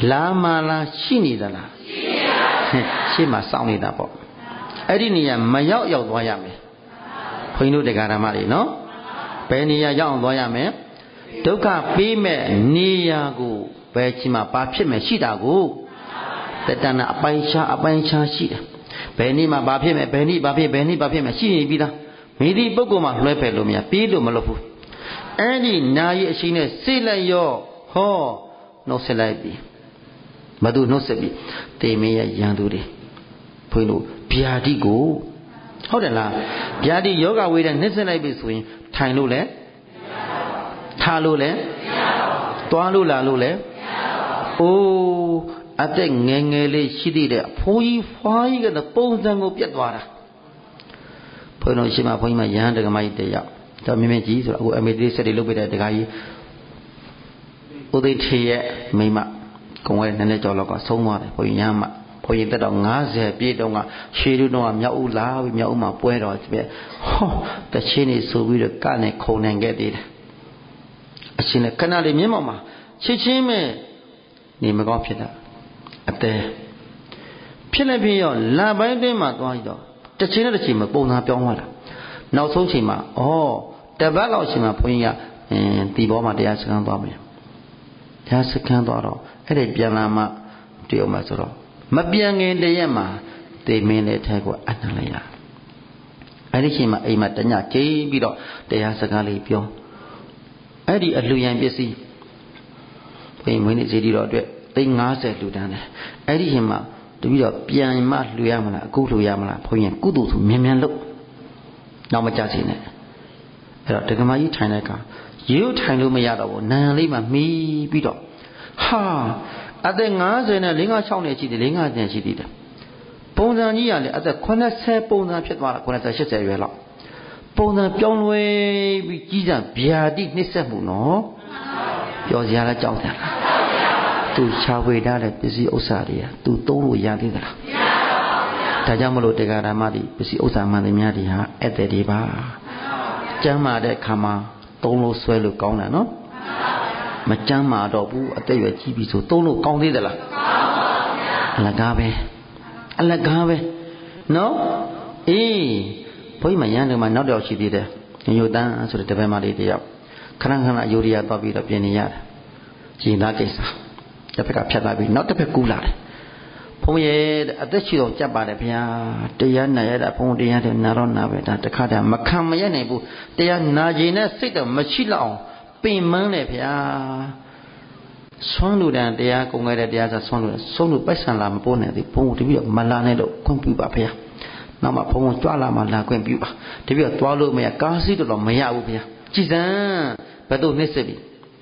လာမလားရှိနေသလားရှိမှာစောင့်နေတာပေါ့အဲ့ဒီနေရာမရောက်ရောက်သွားရမယ်ဘုန်းကြီးတို့တရားဓမ္မတွေနော်ဘယ်နေရာရောက်အောင်သွားရမယ်ဒုက္ခပေးမဲ့နေရာကိုဘယ်ချိန်မှာဘာဖြစ်မယ်ရှိတာကိုတတနာအပိုင်းခြားအပိုင်းခြားရှိတယ်ဘယ်နေ့မှာဘာဖြစ်မယ်ဘယ်နေ့ဘာဖြစ်ဘယ်နေ့ဘာဖြစ်မယ်ရှိနေပြီလားမိဒီပုဂ္ဂိုလ်မှာလွှဲဖယ်လို့မရပြေးလို့မလုပ်ဘူးအဲ့ဒီနာရီအရှိနဲ့စိတ်လိုက်ရောဟောနှုတ်ဆက်လိုက်ပြီမသူနှုတ်ဆက်ပြီတေမင်းရဲ့ရန်သူတွေဘုန်းကြီးတို့ဗျာတိကိုဟုတ်တယ်လားဗျာတိယောဂဝေဒနှိမ့်ဆက်လိုက်ပြီဆိုရင်ထိုင်လို့လဲထားလို့လဲသွားလို့လာလို့လဲအိုးအသက်ငယ်ငယ်လေးရှိသေးတယ်ဖိုးကြီးဖွားကြီးကပုံစံကိုပြတ်သွားတာဘုန်းတော်ရှိမှဘုန်းကြီးမှရဟန်းတက္ကမကြီးတယောက်တော့မြင်မြင်ကြီးဆိုတော့အခုအမေတိစက်တွေလုပ်ပေးတဲ့တက္ကကြီးဥသိထေရဲ့မိမကုံဝဲနည်းနည်းကြော်လောက်ကဆုံးသွားတယ်ဘုန်းကြီးရဟန်းမှဘုန်းကြီးတက်တော့၅၀ပြည့်တုန်းကရှေးတုန်းကမြောက်ဦးလာပြီးမြောက်ဦးမှာပွဲတော်ပြည့်ဟောတချင်းနေဆိုပြီးတော့ကနဲ့ခုံနိုင်ခဲ့သေးတယ်အရှင်နဲ့ခဏလေးမြင်းမောင်မှာချစ်ချင်းမဲ့နေမကောင်းဖြစ်တာအသေးဖြစ်နေပြီးရောလပိုင်းတွင်းမှာသွားပြီးတော့တစ်ချိန်နဲ့တစ်ချိန်မှာပုံသားပြောင်းသွားတာနောက်ဆုံးချိန်မှာဩတပတ်လောက်ချိန်မှာဘုန်းကြီးကအင်းတီဘောမှာတရားစခန်းသွားမယ်တရားစခန်းသွားတော့အဲ့ဒီပြန်လာမှတွေ့အောင်မှာဆိုတော့မပြန်ခင်တရက်မှာတေမင်းလေးထဲကအနှံ့လိုက်ရအဲ့ဒီချိန်မှာအိမ်မှာတညကျိပြီးတော့တရားစကားလေးပြောအဲ့ဒီအလှူရန်ပစ္စည်းဘုရင်မင်းနေစီတီတော်အတွက်သိန်း၅၀လှူဒန်းတယ်အဲ့ဒီချိန်မှာတပြီးတော့ပြန်မှလှူရမလားအခုလှူရမလားဘုရင်ကုသိုလ်ဆိုမြင်မြန်လို့နောက်မကြစီနဲ့အဲ့တော့ဒကမကြီးထိုင်တဲ့အခါရုပ်ထိုင်လို့မရတော့ဘူးနံလေးမှမီးပြီးတော့ဟာအသက်၅၀နဲ့၄၅၆နှစ်ရှိတယ်၄၅နှစ်ရှိသေးတယ်ပုံစံကြီးကလည်းအသက်၈၀ပုံစံဖြစ်သွားတာ၈၀ ၈၀ရွယ်လောက်ပုံစံပြောင်းလဲပြီးကြီးစံဗျာတိနှိမ့်ဆက်မှုနော်ပြောစရာလည်းကြောက်တယ်သူချာဝေထားတဲ့ပစ္စည်းဥစ္စာတွေကသူသုံးလို့ရသေးသလားမရပါဘူးဗျာဒါကြောင့်မလို့တရားဓမ္မတွေပစ္စည်းဥစ္စာမှန်သမျှတွေဟာဧည့်သည်တွေပါကျမ်းမာတဲ့ခါမှာသုံးလို့ဆွဲလို့ကောင်းတာနော်မကျမ်းမာတော့ဘူးအသက်ရွယ်ကြီးပြီဆိုသုံးလို့ကောင်းသေးသလားကောင်းပါဗျာအလကားပဲအလကားပဲနော်အေးဘုန်းကြီးမရန်တယ်မှာနောက်တော့ရှိသေးတယ်ညိုတန်းဆိုတဲ့တပည့်မလေးတယောက်ခဏခဏယူရီးယားသွားပြီးတော့ပြင်နေရတယ်ရှင်သားကိစ္စတစ်ဖက်ကဖြတ်သွားပြီးနောက်တစ်ဖက်ကူးလာတယ်ဘုန်းကြီးအသက်ရှိတော့ကြပ်ပါတယ်ဗျာတရားနာရတာဘုန်းတရားတဲ့နာတော့နာပဲဒါတခါတည်းမခံမရနိုင်ဘူးတရားနာခြင်းနဲ့စိတ်တော့မရှိလောက်အောင်ပင်မန်းတယ်ဗျာဆွမ်းလူတန်တရားကုန်ခဲ့တဲ့တရားဆိုဆွမ်းလူဆုံးလူပိုက်ဆံလာမပိုးနိုင်သေးဘုန်းကြီးတပည့်မလာနဲ့တော့ခွင့်ပြုပါဗျာနောက်မှဘုန်းကြီးကြွလာမှလာခွင့်ပြုပါတပည့်သွားလို့မရကားစီးတော့မရဘူးဗျာကြည်စံဘယ်တော့နှိမ့်စစ်ပြီ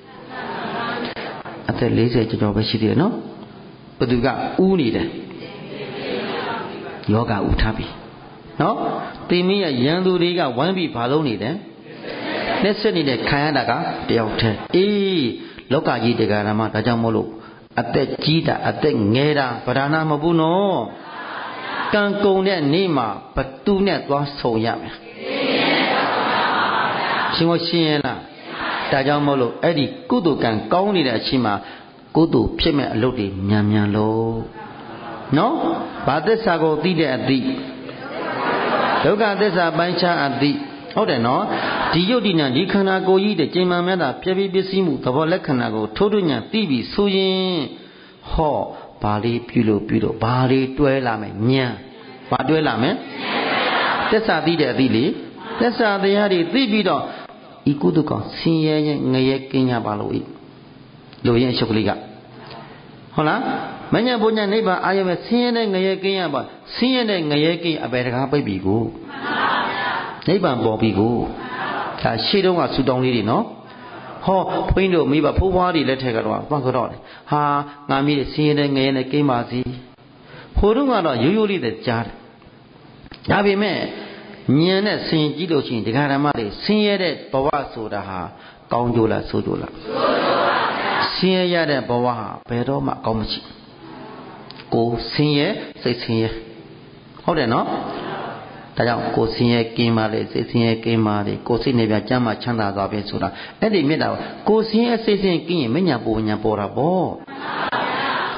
အသက်၄၀ကျော်ကျော်ပဲရှိသေးတယ်နော်ဘသူကဥနေတယ်ယောဂဥထားပြီနော်တေမင်းရဲ့ရန်သူတွေကဝိုင်းပြီးဘာလုံးနေတယ်နှိမ့်စစ်နေတဲ့ခံရတာကတယောက်တည်းအေးလောကကြီးတရားဓမ္မဒါကြောင့်မို့လို့အသက်ကြီးတာအသက်ငယ်တာဗဒနာမဘူးနော်ကံကုန်တဲ့နေ့မှာဘသူနဲ့သွားဆုံရမယ်ရှင်မရှင်းရလားဒါကြောင့်မို့လို့အဲ့ဒီကုသိုလ်ကံကောင်းနေတဲ့အချိန်မှာကုသိုလ်ဖြစ်မဲ့အလုပ်တွေမြန်မြန်လို့နော်ဘာသစ္စာကိုသိတဲ့အသည့်ဒုက္ခသစ္စာပိုင်းခြားအသည့်ဟုတ်တယ်နော်ဒီယုတ်ဒီနာဒီခန္ဓာကိုယ်ကြီးတဲ့ကျင်မှန်မြတ်တာပြည့်ပြည့်ပစ္စည်းမှုသဘောလက္ခဏာကိုထိုးထွင်းညာသိပြီဆိုရင်ဟောဘာလေးပြုလို့ပြုလို့ဘာလေးတွဲလာမယ်ဉာဏ်ဘာတွဲလာမယ်သစ္စာသိတဲ့အသည့်လေသစ္စာတရားတွေသိပြီးတော့ဤကုသကောင်ဆင်းရဲခြင်းငရဲကင်းကြပါလို့ဤလူရင်ရှုပ်ကလေးကဟုတ်လားမညာဘုညာနိဗ္ဗာန်အာရုံနဲ့ဆင်းရဲတဲ့ငရဲကင်းရပါဆင်းရဲတဲ့ငရဲကင်းအပေတကားပိတ်ပြီကိုနိဗ္ဗာန်ပေါ်ပြီကိုဒါရှေ့တုန်းကဆူတောင်းလေးတွေနော်ဟောဘုန်းကြီးတို့မိဘဖိုးဖွားတွေလက်ထက်ကတော့ဘာကြတော့လဲဟာငါမီးဆင်းရဲတဲ့ငရဲနဲ့ကင်းပါစီဟိုတုန်းကတော့ရိုးရိုးလေးတည်းကြားတယ်ဒါပေမဲ့ဉာဏ်နဲ့ဆင်ကြည့်လို့ရှိရင်ဒကာဓမ္မတွေဆင်းရဲတဲ့ဘဝဆိုတာဟာကောင်းကြလားဆိုးကြလားဆိုးကြပါဗျာဆင်းရဲရတဲ့ဘဝဟာဘယ်တော့မှကောင်းမရှိကိုဆင်းရဲစိတ်ဆင်းရဲဟုတ်တယ်နော်ဒါကြောင့်ကိုဆင်းရဲကင်းပါလေစိတ်ဆင်းရဲကင်းပါလေကိုစိတ်နေပြကျမ်းမှာချမ်းသာသွားပြီဆိုတာအဲ့ဒီမြတ်တာကိုဆင်းရဲစိတ်ဆင်းကင်းရင်မညာပူညာပေါ်တာပေါ့ဟ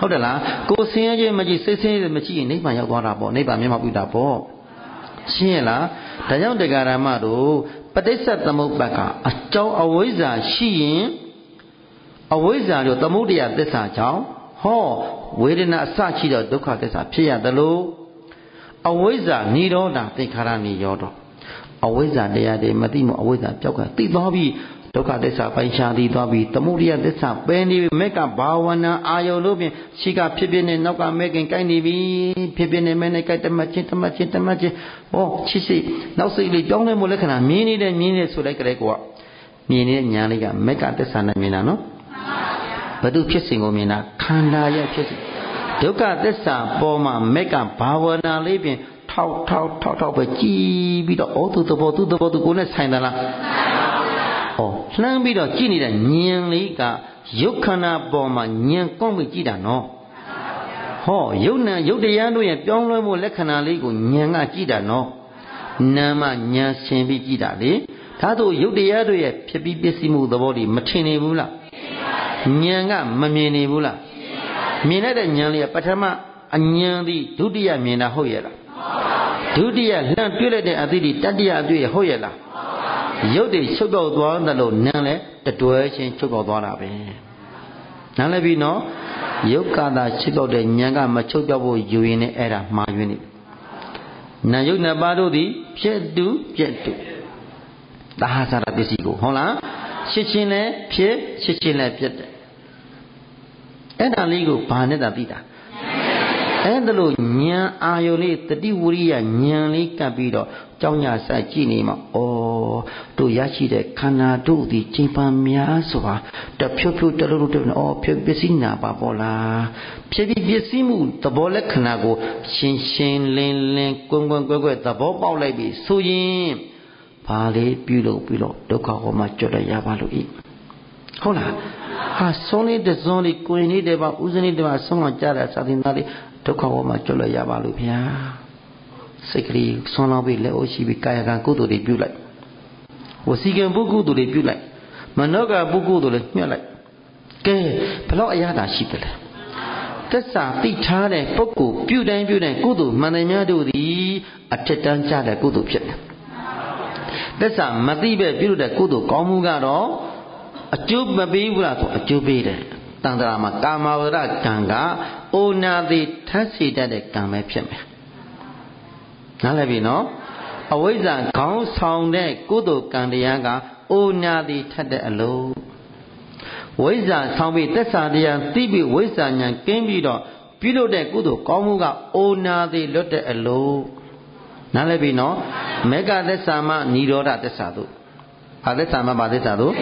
ဟုတ်တယ်လားကိုဆင်းရဲခြင်းမကြည့်စိတ်ဆင်းရဲမကြည့်ရင်နိဗ္ဗာန်ရောက်သွားတာပေါ့နိဗ္ဗာန်မျက်မှောက်ပြုတာပေါ့ရှင်းရလားဒါကြောင့်တရားဓမ္မတို့ပဋိစ္စသမုပ္ပါကအကြောင်းအဝိဇ္ဇာရှိရင်အဝိဇ္ဇာတို့သမုဒယသစ္စာကြောင့်ဟောဝေဒနာအစရှိတော့ဒုက္ခသစ္စာဖြစ်ရတယ်လို့အဝိဇ္ဇာនិရောဓသင်္ခါရនិရောဓအဝိဇ္ဇာတရားတွေမသိမှုအဝိဇ္ဇာပြောက်ကသိသွားပြီဒုက္ခသစ္စာပိုင်းခြားသိသွားပြီသမုဒယသစ္စာပယ်နေပြီမေကဘာဝနာအာယုလို့ဖြင့်ရှိကဖြစ်ဖြစ်နဲ့နောက်ကမဲခင်ကိုက်နေပြီဖြစ်ဖြစ်နဲ့မဲနဲ့ကိုက်တမချင်းတမချင်းတမချင်းဟောချစ်စိတ်နောက်စိတ်လေးကြောင်းလဲမို့လက္ခဏာမြင်နေတဲ့မြင်နေဆိုလိုက်ကလေးကမြင်နေတဲ့ညာလေးကမေကသစ္စာနဲ့မြင်တာနော်ဘယ်သူဖြစ်စဉ်ကိုမြင်တာခန္ဓာရဲ့ဖြစ်စဉ်ဒုက္ခသစ္စာပေါ်မှာမေကဘာဝနာလေးဖြင့်ထောက်ထောက်ထောက်ထောက်ပဲကြည်ပြီးတော့ဩသူသဘောသူသဘောသူကိုယ်နဲ့ဆိုင်သလားဩလှမ်းပြီးတော့ကြည်နေတဲ့ဉာဏ်လေးကယုတ်ခန္ဓာပေါ်မှာဉာဏ်ကောင်းပြီးကြည်တာနော်ဟောယုတ်နံယုတ်တရားတို့ရဲ့ပြောင်းလဲမှုလက္ခဏာလေးကိုဉာဏ်ကကြည်တာနော်နာမဉာဏ်ရှင်ပြီးကြည်တာလေဒါတို့ယုတ်တရားတို့ရဲ့ဖြစ်ပြီးပစ္စည်းမှုသဘောတွေမထင်နေဘူးလားဉာဏ်ကမမြင်နေဘူးလားမြင်တဲ့ဉာဏ်လေးကပထမအဉာဏ်သည်ဒုတိယမြင်တာဟုတ်ရဲ့လားဒုတိယလှမ်းတွေ့လိုက်တဲ့အသည့်ဒီတတိယအတွေ့ဟုတ်ရဲ့လားရုပ်တွေချုပ်ပေါက်သွားတယ်လို့နန်းလဲတတွဲချင်းချုပ်ပေါက်သွားတာပဲနားလည်ပြီနော်ယုတ်ကသာချုပ်ပေါက်တဲ့ဉာဏ်ကမချုပ်ပြောက်ဖို့ယူရင်လည်းအဲ့ဒါမှားယွင်းနေနာယုတ်နှစ်ပါးတို့သည်ဖြစ်တူပြက်တူသာဟာသရပစ္စည်းကိုဟုတ်လားရှစ်ချင်းလည်းဖြစ်ရှစ်ချင်းလည်းပြက်တယ်အဲ့ဒါလေးကိုဘာနဲ့သာသိတာအဲ့ဒါလို့ဉာဏ်အာယုလေးတတိဝရိယဉာဏ်လေးကပ်ပြီးတော့ကြောင်းညာဆိုင်ကြည့်နေမှာဩတို့ရရှိတဲ့ခန္ဓာတို့သည်ချိန်ပန်များစွာတဖြုတ်ဖြုတ်တလို့လို့ဩဖြစ်ပစ္စည်းနာပါပေါ်လားဖြစ်ပြီးပစ္စည်းမှုသဘောလက္ခဏာကိုရှင်းရှင်းလင်းလင်းကွန်းကွန်းကွဲကွဲသဘောပေါက်လိုက်ပြီဆိုရင်ဘာလေးပြုလို့ပြုလို့ဒုက္ခဟောမှာကြွတ်ရပါလို့ဤဟုတ်လားဟာဆုံးလေးတစွန်းလေးကိုရင်လေးတပါဥစဉ်လေးတပါဆုံးအောင်ကြားတာစာသင်သားလေးဒုက္ခဝမှာကျွတ်လို့ရပါလို့ဗျာစိတ်ကလေးဆွမ်းလောင်းပြီးလက်အိုးရှိပြီးကာယကံကုသိုလ်တွေပြုလိုက်ဝစီကံပုဂ္ဂိုလ်တွေပြုလိုက်မနောကပုဂ္ဂိုလ်တွေညှက်လိုက်ကဲဘလောက်အရသာရှိတယ်လဲသစ္စာသိထားတဲ့ပုဂ္ဂိုလ်ပြုတိုင်းပြုတိုင်းကုသိုလ်မှန်တယ်များတို့သည်အထက်တန်းကြတဲ့ကုသိုလ်ဖြစ်တယ်သစ္စာမသိပဲပြုတဲ့ကုသိုလ်ကောင်းမှုကတော့အကျိုးမပေးဘူးလားဆိုအကျိုးပေးတယ်တန်ត្រာမှာကာမဝရကံကအိုနာတိထပ်စီတတ်တဲ့ကံပဲဖြစ်မယ်နားလည်ပြီနော်အဝိဇ္ဇာခေါင်းဆောင်တဲ့ကုသိုလ်ကံတရားကအိုနာတိထပ်တဲ့အလုံးဝိဇ္ဇာဆောင်ပြီးသစ္စာတရားသိပြီးဝိဇ္ဇာဉာဏ်ကင်းပြီးတော့ပြုလုပ်တဲ့ကုသိုလ်ကောင်းမှုကအိုနာတိလွတ်တဲ့အလုံးနားလည်ပြီနော်မေဃသစ္စာမှនិရောဓသစ္စာတို့ဘာသစ္စာမှဘာသစ္စာတို့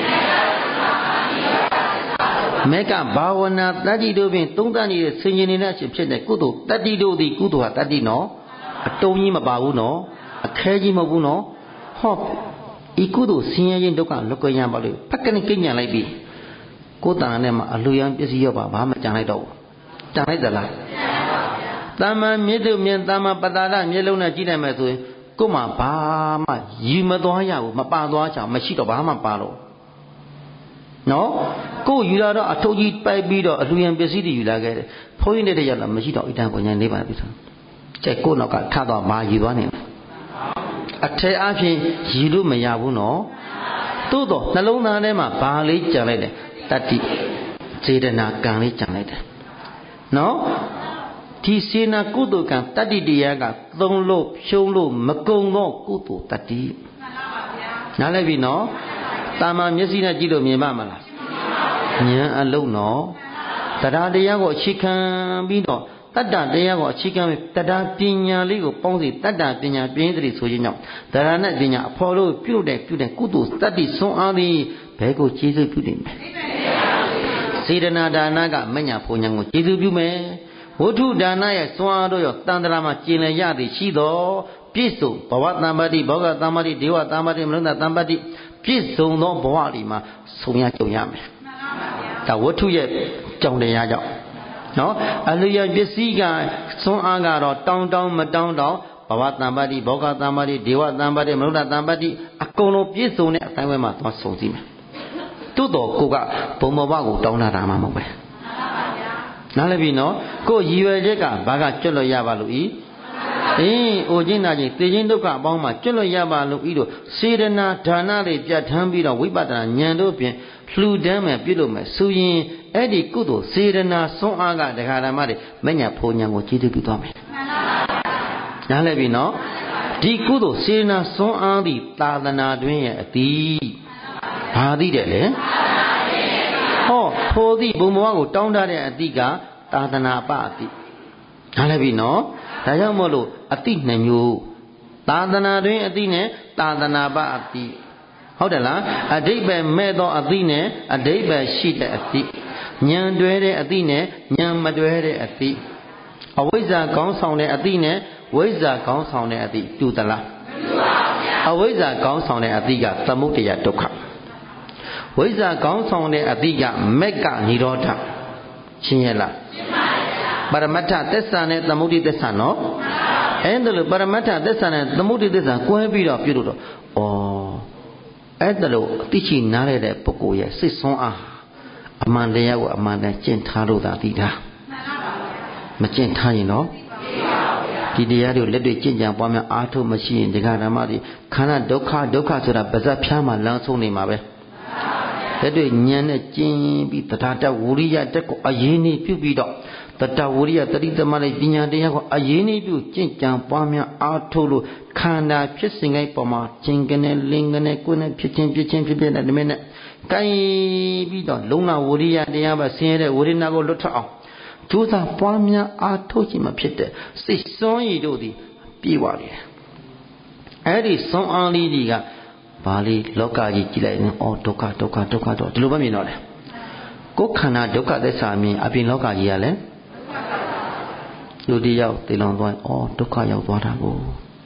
မေကဘာဝနာတတ္တိတို့ဖြင့်သုံးသပ်နေတဲ့ဆင်ခြင်နေတဲ့ဖြစ်တဲ့ကုသိုလ်တတ္တိတို့သည်ကုသိုလ်ဟာတတ္တိနော်အတုံးကြီးမပါဘူးနော်အခဲကြီးမဟုတ်ဘူးနော်ဟောဤကုသိုလ်ဆင်းရဲခြင်းဒုက္ခလွတ်ကြရပါလို့ဖက်ကနေကိညာလိုက်ပြီကိုယ်တန်နဲ့မှအလူရန်ပစ္စည်းရောပါဘာမှကြံလိုက်တော့ကြံလိုက်သလားတမ္မာမြေတုမြင်တမ္မာပတ္တာရမျက်လုံးနဲ့ကြည့်နိုင်မယ်ဆိုရင်ကိုယ်မှဘာမှယူမသွားရဘူးမပါသွားချောင်မရှိတော့ဘာမှပါတော့နော်ကိုယူလာတော့အထုပ်ကြီးပိုက်ပြီးတော့အလူရန်ပစ္စည်းတွေယူလာခဲ့တယ်ဘုန်းကြီးတွေရောက်လာမရှိတော့ဣဒံပုံညာနေပါပြီဆိုကျက်ကိုနောက်ကထတော့မာယူသွားနေတယ်အထက်အဖြစ်ယူလို့မရဘူးနော်သို့တော့နှလုံးသားထဲမှာဘာလေးကြံလိုက်တယ်တတ္တိစေတနာကံလေးကြံလိုက်တယ်နော်ဒီစေနာကုသိုလ်ကံတတ္တိတရားကသုံးလို့ဖြုံးလို့မကုံတော့ကုသိုလ်တတ္တိနားလည်ပြီနော်တာမန်မျက်စိနဲ့ကြည့်လို့မြင်ပါမလားဉာဏ်အလုံးနော်တရားတရားကိုအခြေခံပြီးတော့တတ္တတရားကိုအခြေခံပြီးတရားပညာလေးကိုပေါင်းစီတတ္တပညာပြင်းစရိဆိုခြင်းကြောင့်တရားနဲ့ပညာအဖော်လို့ပြုတဲ့ပြုတဲ့ကုသိုလ်တတ္တိဆွမ်းအားသည်ဘယ်ကိုကျေးဇူးပြုနေမလဲစေတနာဒါနကမညာဘုံညာကိုကျေးဇူးပြုမယ်ဝဋ္ထုဒါနရဲ့စွမ်းအားတို့ရောတန်ត្រာမှာကျင်လည်ရသည်ရှိသောပြည့်စုံဘဝတမ္ပတိဘောဂတမ္ပတိဒေဝတမ္ပတိမနုဿတမ္ပတိပြည့်စုံသောဘဝဒီမှာဆုံရကြုံရမယ်ဒါဝဋ္ထုရဲ့ကြောင့်တရားကြောင့်နော်အလျော်ပစ္စည်းကစွမ်းအားကတော့တောင်းတောင်းမတောင်းတောင်းဘဝတမ္ပတိဘောဂတမ္ပတိဒေဝတမ္ပတိမနုဿတမ္ပတိအကုန်လုံးပြည့်စုံတဲ့အတိုင်းဝဲမှာသွားဆုံစည်းမယ်သို့တော်ကိုကဘုံဘဝကိုတောင်းတာမှမဟုတ်ပဲနားလည်ပြီနော်ကိုရည်ရွယ်ချက်ကဘာကကျွတ်လို့ရပါလို့ဤအေးအိုခြင်းနာခြင်းသိခြင်းဒုက္ခအပေါင်းမှာကျွတ်လို့ရပါလို့ဤတို့စေတနာဒါနတွေပြဋ္ဌာန်းပြီးတော့ဝိပဿနာဉာဏ်တို့ဖြင့်လှူဒန်းမယ်ပြုလို့မယ်ဆိုရင်အဲ့ဒီကုသိုလ်စေတနာစွမ်းအားကဒကာဓမ္မတွေမညာဖို့ညာကိုကျေးဇူးပြုသွားမယ်နားလည်ပြီနော်ဒီကုသိုလ်စေတနာစွမ်းအားသည်သာသနာတွင်ရဲ့အတိဘာသိတယ်လဲဟောထိုသည်ဘုံဘဝကိုတောင်းတတဲ့အတိကသာသနာပအတိနားလည်ပြီနော်ဒါကြောင့်မို့လို့အတိနှစ်မျိုးသာသနာတွင်အတိနဲ့သာသနာပအတိဟုတ်တယ်လားအဓိပ္ပာယ်မဲ့သောအတိနဲ့အဓိပ္ပာယ်ရှိတဲ့အတိဉာဏ်တွဲတဲ့အတိနဲ့ဉာဏ်မတွဲတဲ့အတိအဝိဇ္ဇာကောင်းဆောင်တဲ့အတိနဲ့ဝိဇ္ဇာကောင်းဆောင်တဲ့အတိတူသလားတူပါဗျာအဝိဇ္ဇာကောင်းဆောင်တဲ့အတိကသမုဒယဒုက္ခဝိဇ္ဇာကောင်းဆောင်တဲ့အတိကမက်ကនិရောဓရှင်းရလားရှင်းပါဗျာပရမတ္ထသစ္စာနဲ့သမုဒိသစ္စာနော်အဲ့ဒါလို့ပရမတ္ထသစ္စာနဲ့သမုဒိသစ္စာကွဲပြီးတော့ပြုလို့တော့ဩအဲ့ဒါလို့အတိချိနားရတဲ့ပုဂ္ဂိုလ်ရဲ့စိတ်ဆွမ်းအားအမှန်တရားကိုအမှန်တန်ကျင့်ထားလို့သာသိတာမကျင့်ထားရင်တော့ဒီတရားတွေလက်တွေ့ကျင့်ကြံပွားများအားထုတ်မရှိရင်ဒီကဓမ္မတွေခန္ဓာဒုက္ခဒုက္ခဆိုတာပါဇက်ဖြားမှလမ်းဆုံးနေမှာပဲလက်တွေ့ဉာဏ်နဲ့ကျင့်ပြီးတထာတဝိရိယတက်ကိုအရေးနေပြုပြီးတော့တတဝိရိယတတိသမလိုက်ပညာတရားကိုအရေးနေပြုကျင့်ကြံပွားများအားထုတ်လို့ခန္ဓာဖြစ်စဉ်တိုင်းပေါ်မှာကျင်ကနေလင်ကနေကိုယ်နဲ့ဖြစ်ချင်းဖြစ်ချင်းဖြစ်ဖြစ်နဲ့ဒီမဲ့နဲ့ကိုင်ပြီးတော့လုံလဝိရိယတရားပါဆင်းရဲတဲ့ဝိရိဏကိုလွတ်ထွက်အောင်ကျိုးစားပွားများအားထုတ်ခြင်းမဖြစ်တဲ့စိတ်စွမ်းရည်တို့သည်ပြေဝနေတယ်အဲ့ဒီစွမ်းအားလေးတွေကဘာလေးလောကကြီးကြည့်လိုက်ရင်အော်ဒုက္ခဒုက္ခဒုက္ခတော့ဒီလိုပဲမြင်တော့တယ်ကိုယ်ခန္ဓာဒုက္ခသစ္စာမြင်အပြင်လောကကြီးကလည်းလူတယောက်တည်လောင်သွားအော်ဒုက္ခရောက်သွားတာကို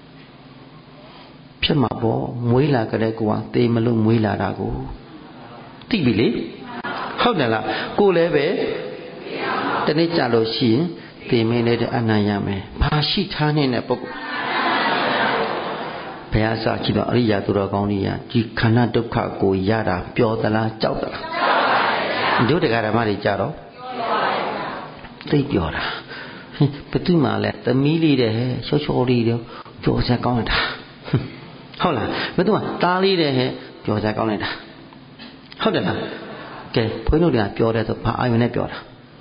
ဖြစ်မှာပေါ့မွေးလာကြတဲ့ကိုကတေမလို့မွေးလာတာကိုသိပြီလေဟုတ်တယ်လားကိုလည်းပဲတနေ့ကြလို့ရှိရင်တေမင်းလေးတဲ့အနံ့ရမယ်ဘာရှိထားနေတဲ့ပုဂ္ဂိုလ်ဘုရားစာကြည့်တော့အရိယာသူတော်ကောင်းကြီးကဒီခန္ဓာဒုက္ခကိုရတာပျော်သလားကြောက်သလားတို့တရားဓမ္မတွေကြတော့သိပျော်တာဘယ်သူမှလည်းသမီးလေးတဲ့ဟဲ့ချောချောလေးတဲ့ပျော်စရာကောင်းတာဟုတ်လားဘယ်သူမှသားလေးတဲ့ဟဲ့ပျော်စရာကောင်းနေတာဟုတ်တယ်လားကဲဘုန်းကြီးတို့ကပျော်တယ်ဆိုဘာအာရုံနဲ့ပျော်တာ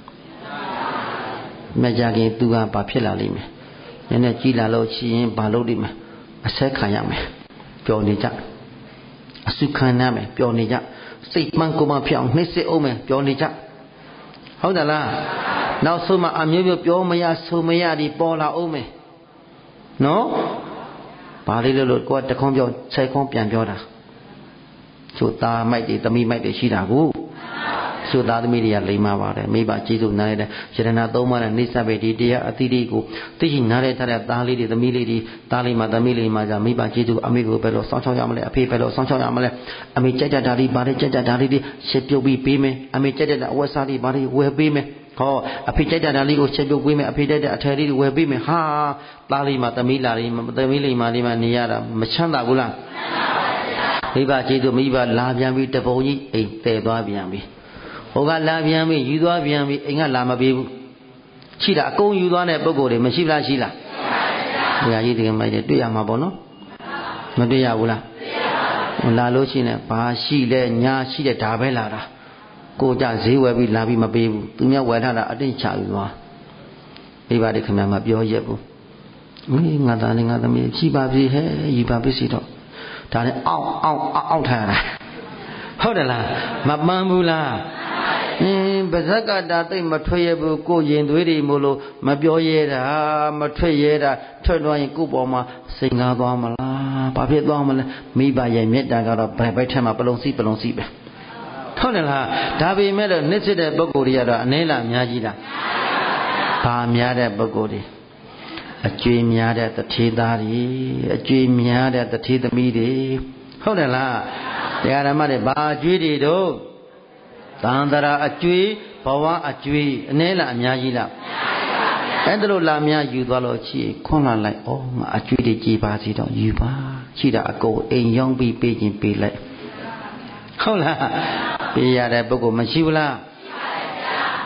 မကြခင်သူကဘာဖြစ်လာလိမ့်မယ်နည်းနည်းကြည်လာလို့ရှိရင်ဘာလုပ်လိမ့်မယ်အဆက်ခံရမယ်ပျော်နေကြအစုခံရမယ်ပျော်နေကြစိတ်မှန်ကိုယ်မှဖြစ်အောင်နှိမ့်စစ်အောင်မယ်ပျော်နေကြဟုတ်တယ်လားနောက်ဆုံးမှအမျိုးမျိုးပြောမရဆိုမရဒီပေါ်လာအောင်မယ်နော်ဘာလေးလို့လို့ကိုယ်တခွန်းပြောဆယ်ခွန်းပြန်ပြောတာချို့သားမိုက်တွေသမီးမိုက်တွေရှိတာကိုချို့သားသမီးတွေကလိမ္မာပါတယ်မိဘကျေးဇူးနားရတဲ့ယရဏသုံးပါးနဲ့နှိစ္စပဲဒီတရားအတိတိကိုသိရှိနားရတဲ့သားလေးတွေသမီးလေးတွေသားလေးမှသမီးလေးမှじゃမိဘကျေးဇူးအမေကိုဘယ်လိုစောင့်ရှောက်ရမလဲအဖေဘယ်လိုစောင့်ရှောက်ရမလဲအမေကြက်ကြက်ဓာလေးပါတယ်ကြက်ကြက်ဓာလေးတွေရှစ်ပြုတ်ပြီးပေးမယ်အမေကြက်ကြက်အဝတ်စားလေးပါတယ်ဝယ်ပေးမယ်ဟောအဖေကြက်ကြက်ဓာလေးကိုရှစ်ပြုတ်ပေးမယ်အဖေကြက်ကြက်အထည်လေးတွေဝယ်ပေးမယ်ဟာသားလေးမှသမီးလာလေးသမီးလေးမှလေးမှနေရတာမချမ်းသာဘူးလားမိဘကျေးဇူးမိဘလာပြန်ပြီးတပုံကြီးအိမ်တည်သွားပြန်ပြီဟိုကလာပြန်ပြီယူသွားပြန်ပြီအိမ်ကလာမပေးဘူးရှိတာအကုန်ယူသွားတဲ့ပုံကိုယ်တွေမရှိလားရှိလားဘုရားကြီးဒီမိုက်တွေတွေ့ရမှာပေါ့နော်မတွေ့ရဘူးလားလာလို့ရှိနေဘာရှိလဲညာရှိတဲ့ဒါပဲလာတာကိုကြဈေးဝယ်ပြီးလာပြီးမပေးဘူးသူများဝယ်ထားတာအတိတ်ချယူသွားမိဘတွေခင်ဗျာမပြောရက်ဘူးမင်းငါသားနဲ့ငါသမီးရှိပါပြီဟဲ့ယူပါပြီစီတော့ဒါနဲ့အောက်အောက်အောက်ထားရတာဟုတ်တယ်လားမပန်းဘူးလားအင်းပါဇက်ကတာတိတ်မထွက်ရဘူးကိုရင်သွေးတွေမို့လို့မပြောရဲတာမထွက်ရဲတာထွက်သွားရင်ကိုပေါ်မှာစိန်ကားသွားမလားဘာဖြစ်သွားမလဲမိဘရဲ့မေတ္တာကတော့ဘယ်ဘက်ထက်မှပလုံစီပလုံစီပဲဟုတ်တယ်လားဒါပေမဲ့တော့နှိစ္စတဲ့ပုဂ္ဂိုလ်တွေကတော့အနည်းလားအများကြီးလားဘာများတဲ့ပုဂ္ဂိုလ်တွေအကျွေးများတဲ့တထေသားတွေအကျွေးများတဲ့တထေသမီးတွေဟုတ်တယ်လားတရားဓမ္မတွေဘာအကျွေးတွေတို့သံတရာအကျွေးဘဝအကျွေးအနည်းလားအများကြီးလားအဲ့ဒါလို့လာများယူသွားလို့ချီခွန်းလာလိုက်ဩငါအကျွေးတွေကြည်ပါစီတော့ယူပါရှိတာအကုန်အိမ်ရောက်ပြီးပေးခြင်းပေးလိုက်ဟုတ်လားပေးရတဲ့ပုဂ္ဂိုလ်မရှိဘူးလား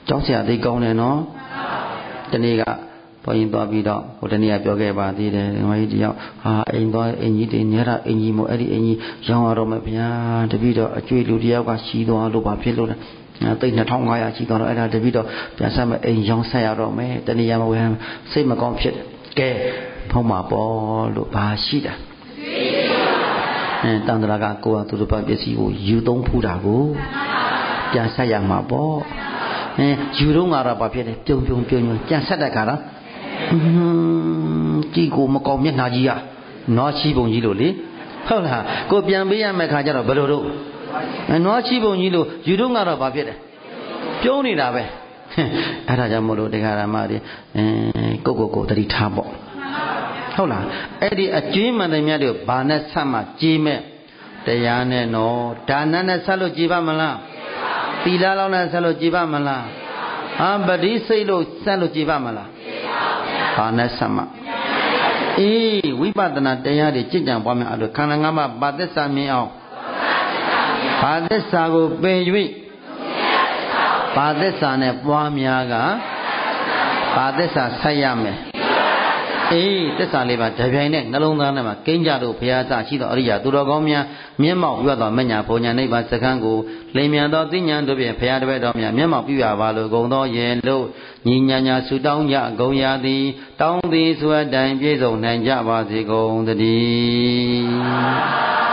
ကြောက်စရာသိကောင်းတယ်နော်တနေ့ကဘုန်းကြီးသွားပြီးတော့ဟိုတနေ့ကပြောခဲ့ပါသေးတယ်ငါကြီးတယောက်ဟာအိမ်သွားအင်ကြီးတွေနဲတာအင်ကြီးမို့အဲ့ဒီအင်ကြီးရောင်းရတော့မယ်ဗျာတပည့်တော့အကျွေးလူတယောက်ကရှိသွားလို့ဘာဖြစ်လို့လဲသိန်းနှစ်ထောင်ငါးရာရှိသွားတော့အဲ့ဒါတပည့်တော့ပြန်ဆက်မယ်အိမ်ရောင်းဆက်ရတော့မယ်တနေ့ရမဝယ်စိတ်မကောင်းဖြစ်ကဲဖုံးမှာပေါ့လို့ဘာရှိတာအဲတန်တရာကကိုယ်ကသူတို့ဘာပစ္စည်းကိုယူသုံးဖူးတာကိုပြန်ဆက်ရမှာပေါ့အဲယူတော့ကတော့ဘာဖြစ်လဲပြုံပြုံပြုံပြုံပြန်ဆက်တဲ့ခါတော့ကြည့်ကိုမကောင်းမျက်နှာကြီးကနွားချီပုံကြီးလို့လေဟုတ်လားကိုပြန်ပေးရမယ့်ခါကျတော့ဘယ်လိုတော့နွားချီပုံကြီးလို့ယူတော့ကတော့ဘာဖြစ်လဲပြုံးနေတာပဲအဲ့ဒါကြောင့်မို့လို့တရားဓမ္မတွေအဲကိုကိုကိုတတိထားပေါ့ဟုတ်လားအဲ့ဒီအကျွေးမှန်တယ်မြတ်တို့ဘာနဲ့ဆက်မှကြီးမဲ့တရားနဲ့နော်ဒါနနဲ့ဆက်လို့ကြည်ပါမလားသီလလောက်နဲ့ဆက်လို့ကြည်ပါမလားဟာပတိစိတ်လို့ဆက်လို့ကြည်ပါမလားဘာနဲ့ဆက်မှအေးဝိပဿနာတရားတွေကြည်ကြံပွားများအဲ့လိုခန္ဓာငါးပါးပါသစ္စာမြင်အောင်ဘာသစ္စာကိုပင်၍ဘာသစ္စာနဲ့ပွားများကဘာသစ္စာဆက်ရမယ်အေးသစ္စာလေးပါတပြိုင်နဲ့နှလုံးသားထဲမှာကိန်းကြတို့ဘုရားသရှိသောအရိယာသူတော်ကောင်းများမျက်မှောက်ပြုသောမညာဘုံညာနိဗ္ဗာန်စခန်းကိုလင်မြန်သောသိဉာဏ်တို့ဖြင့်ဘုရားတပည့်တော်များမျက်မှောက်ပြုရပါလို့ဂုံတော်ရဲ့လို့ညီညာညာဆုတောင်းကြဂုံရသည်တောင်းသည်ဆိုအပ်တိုင်ပြည့်စုံနိုင်ကြပါစေကုန်သတည်း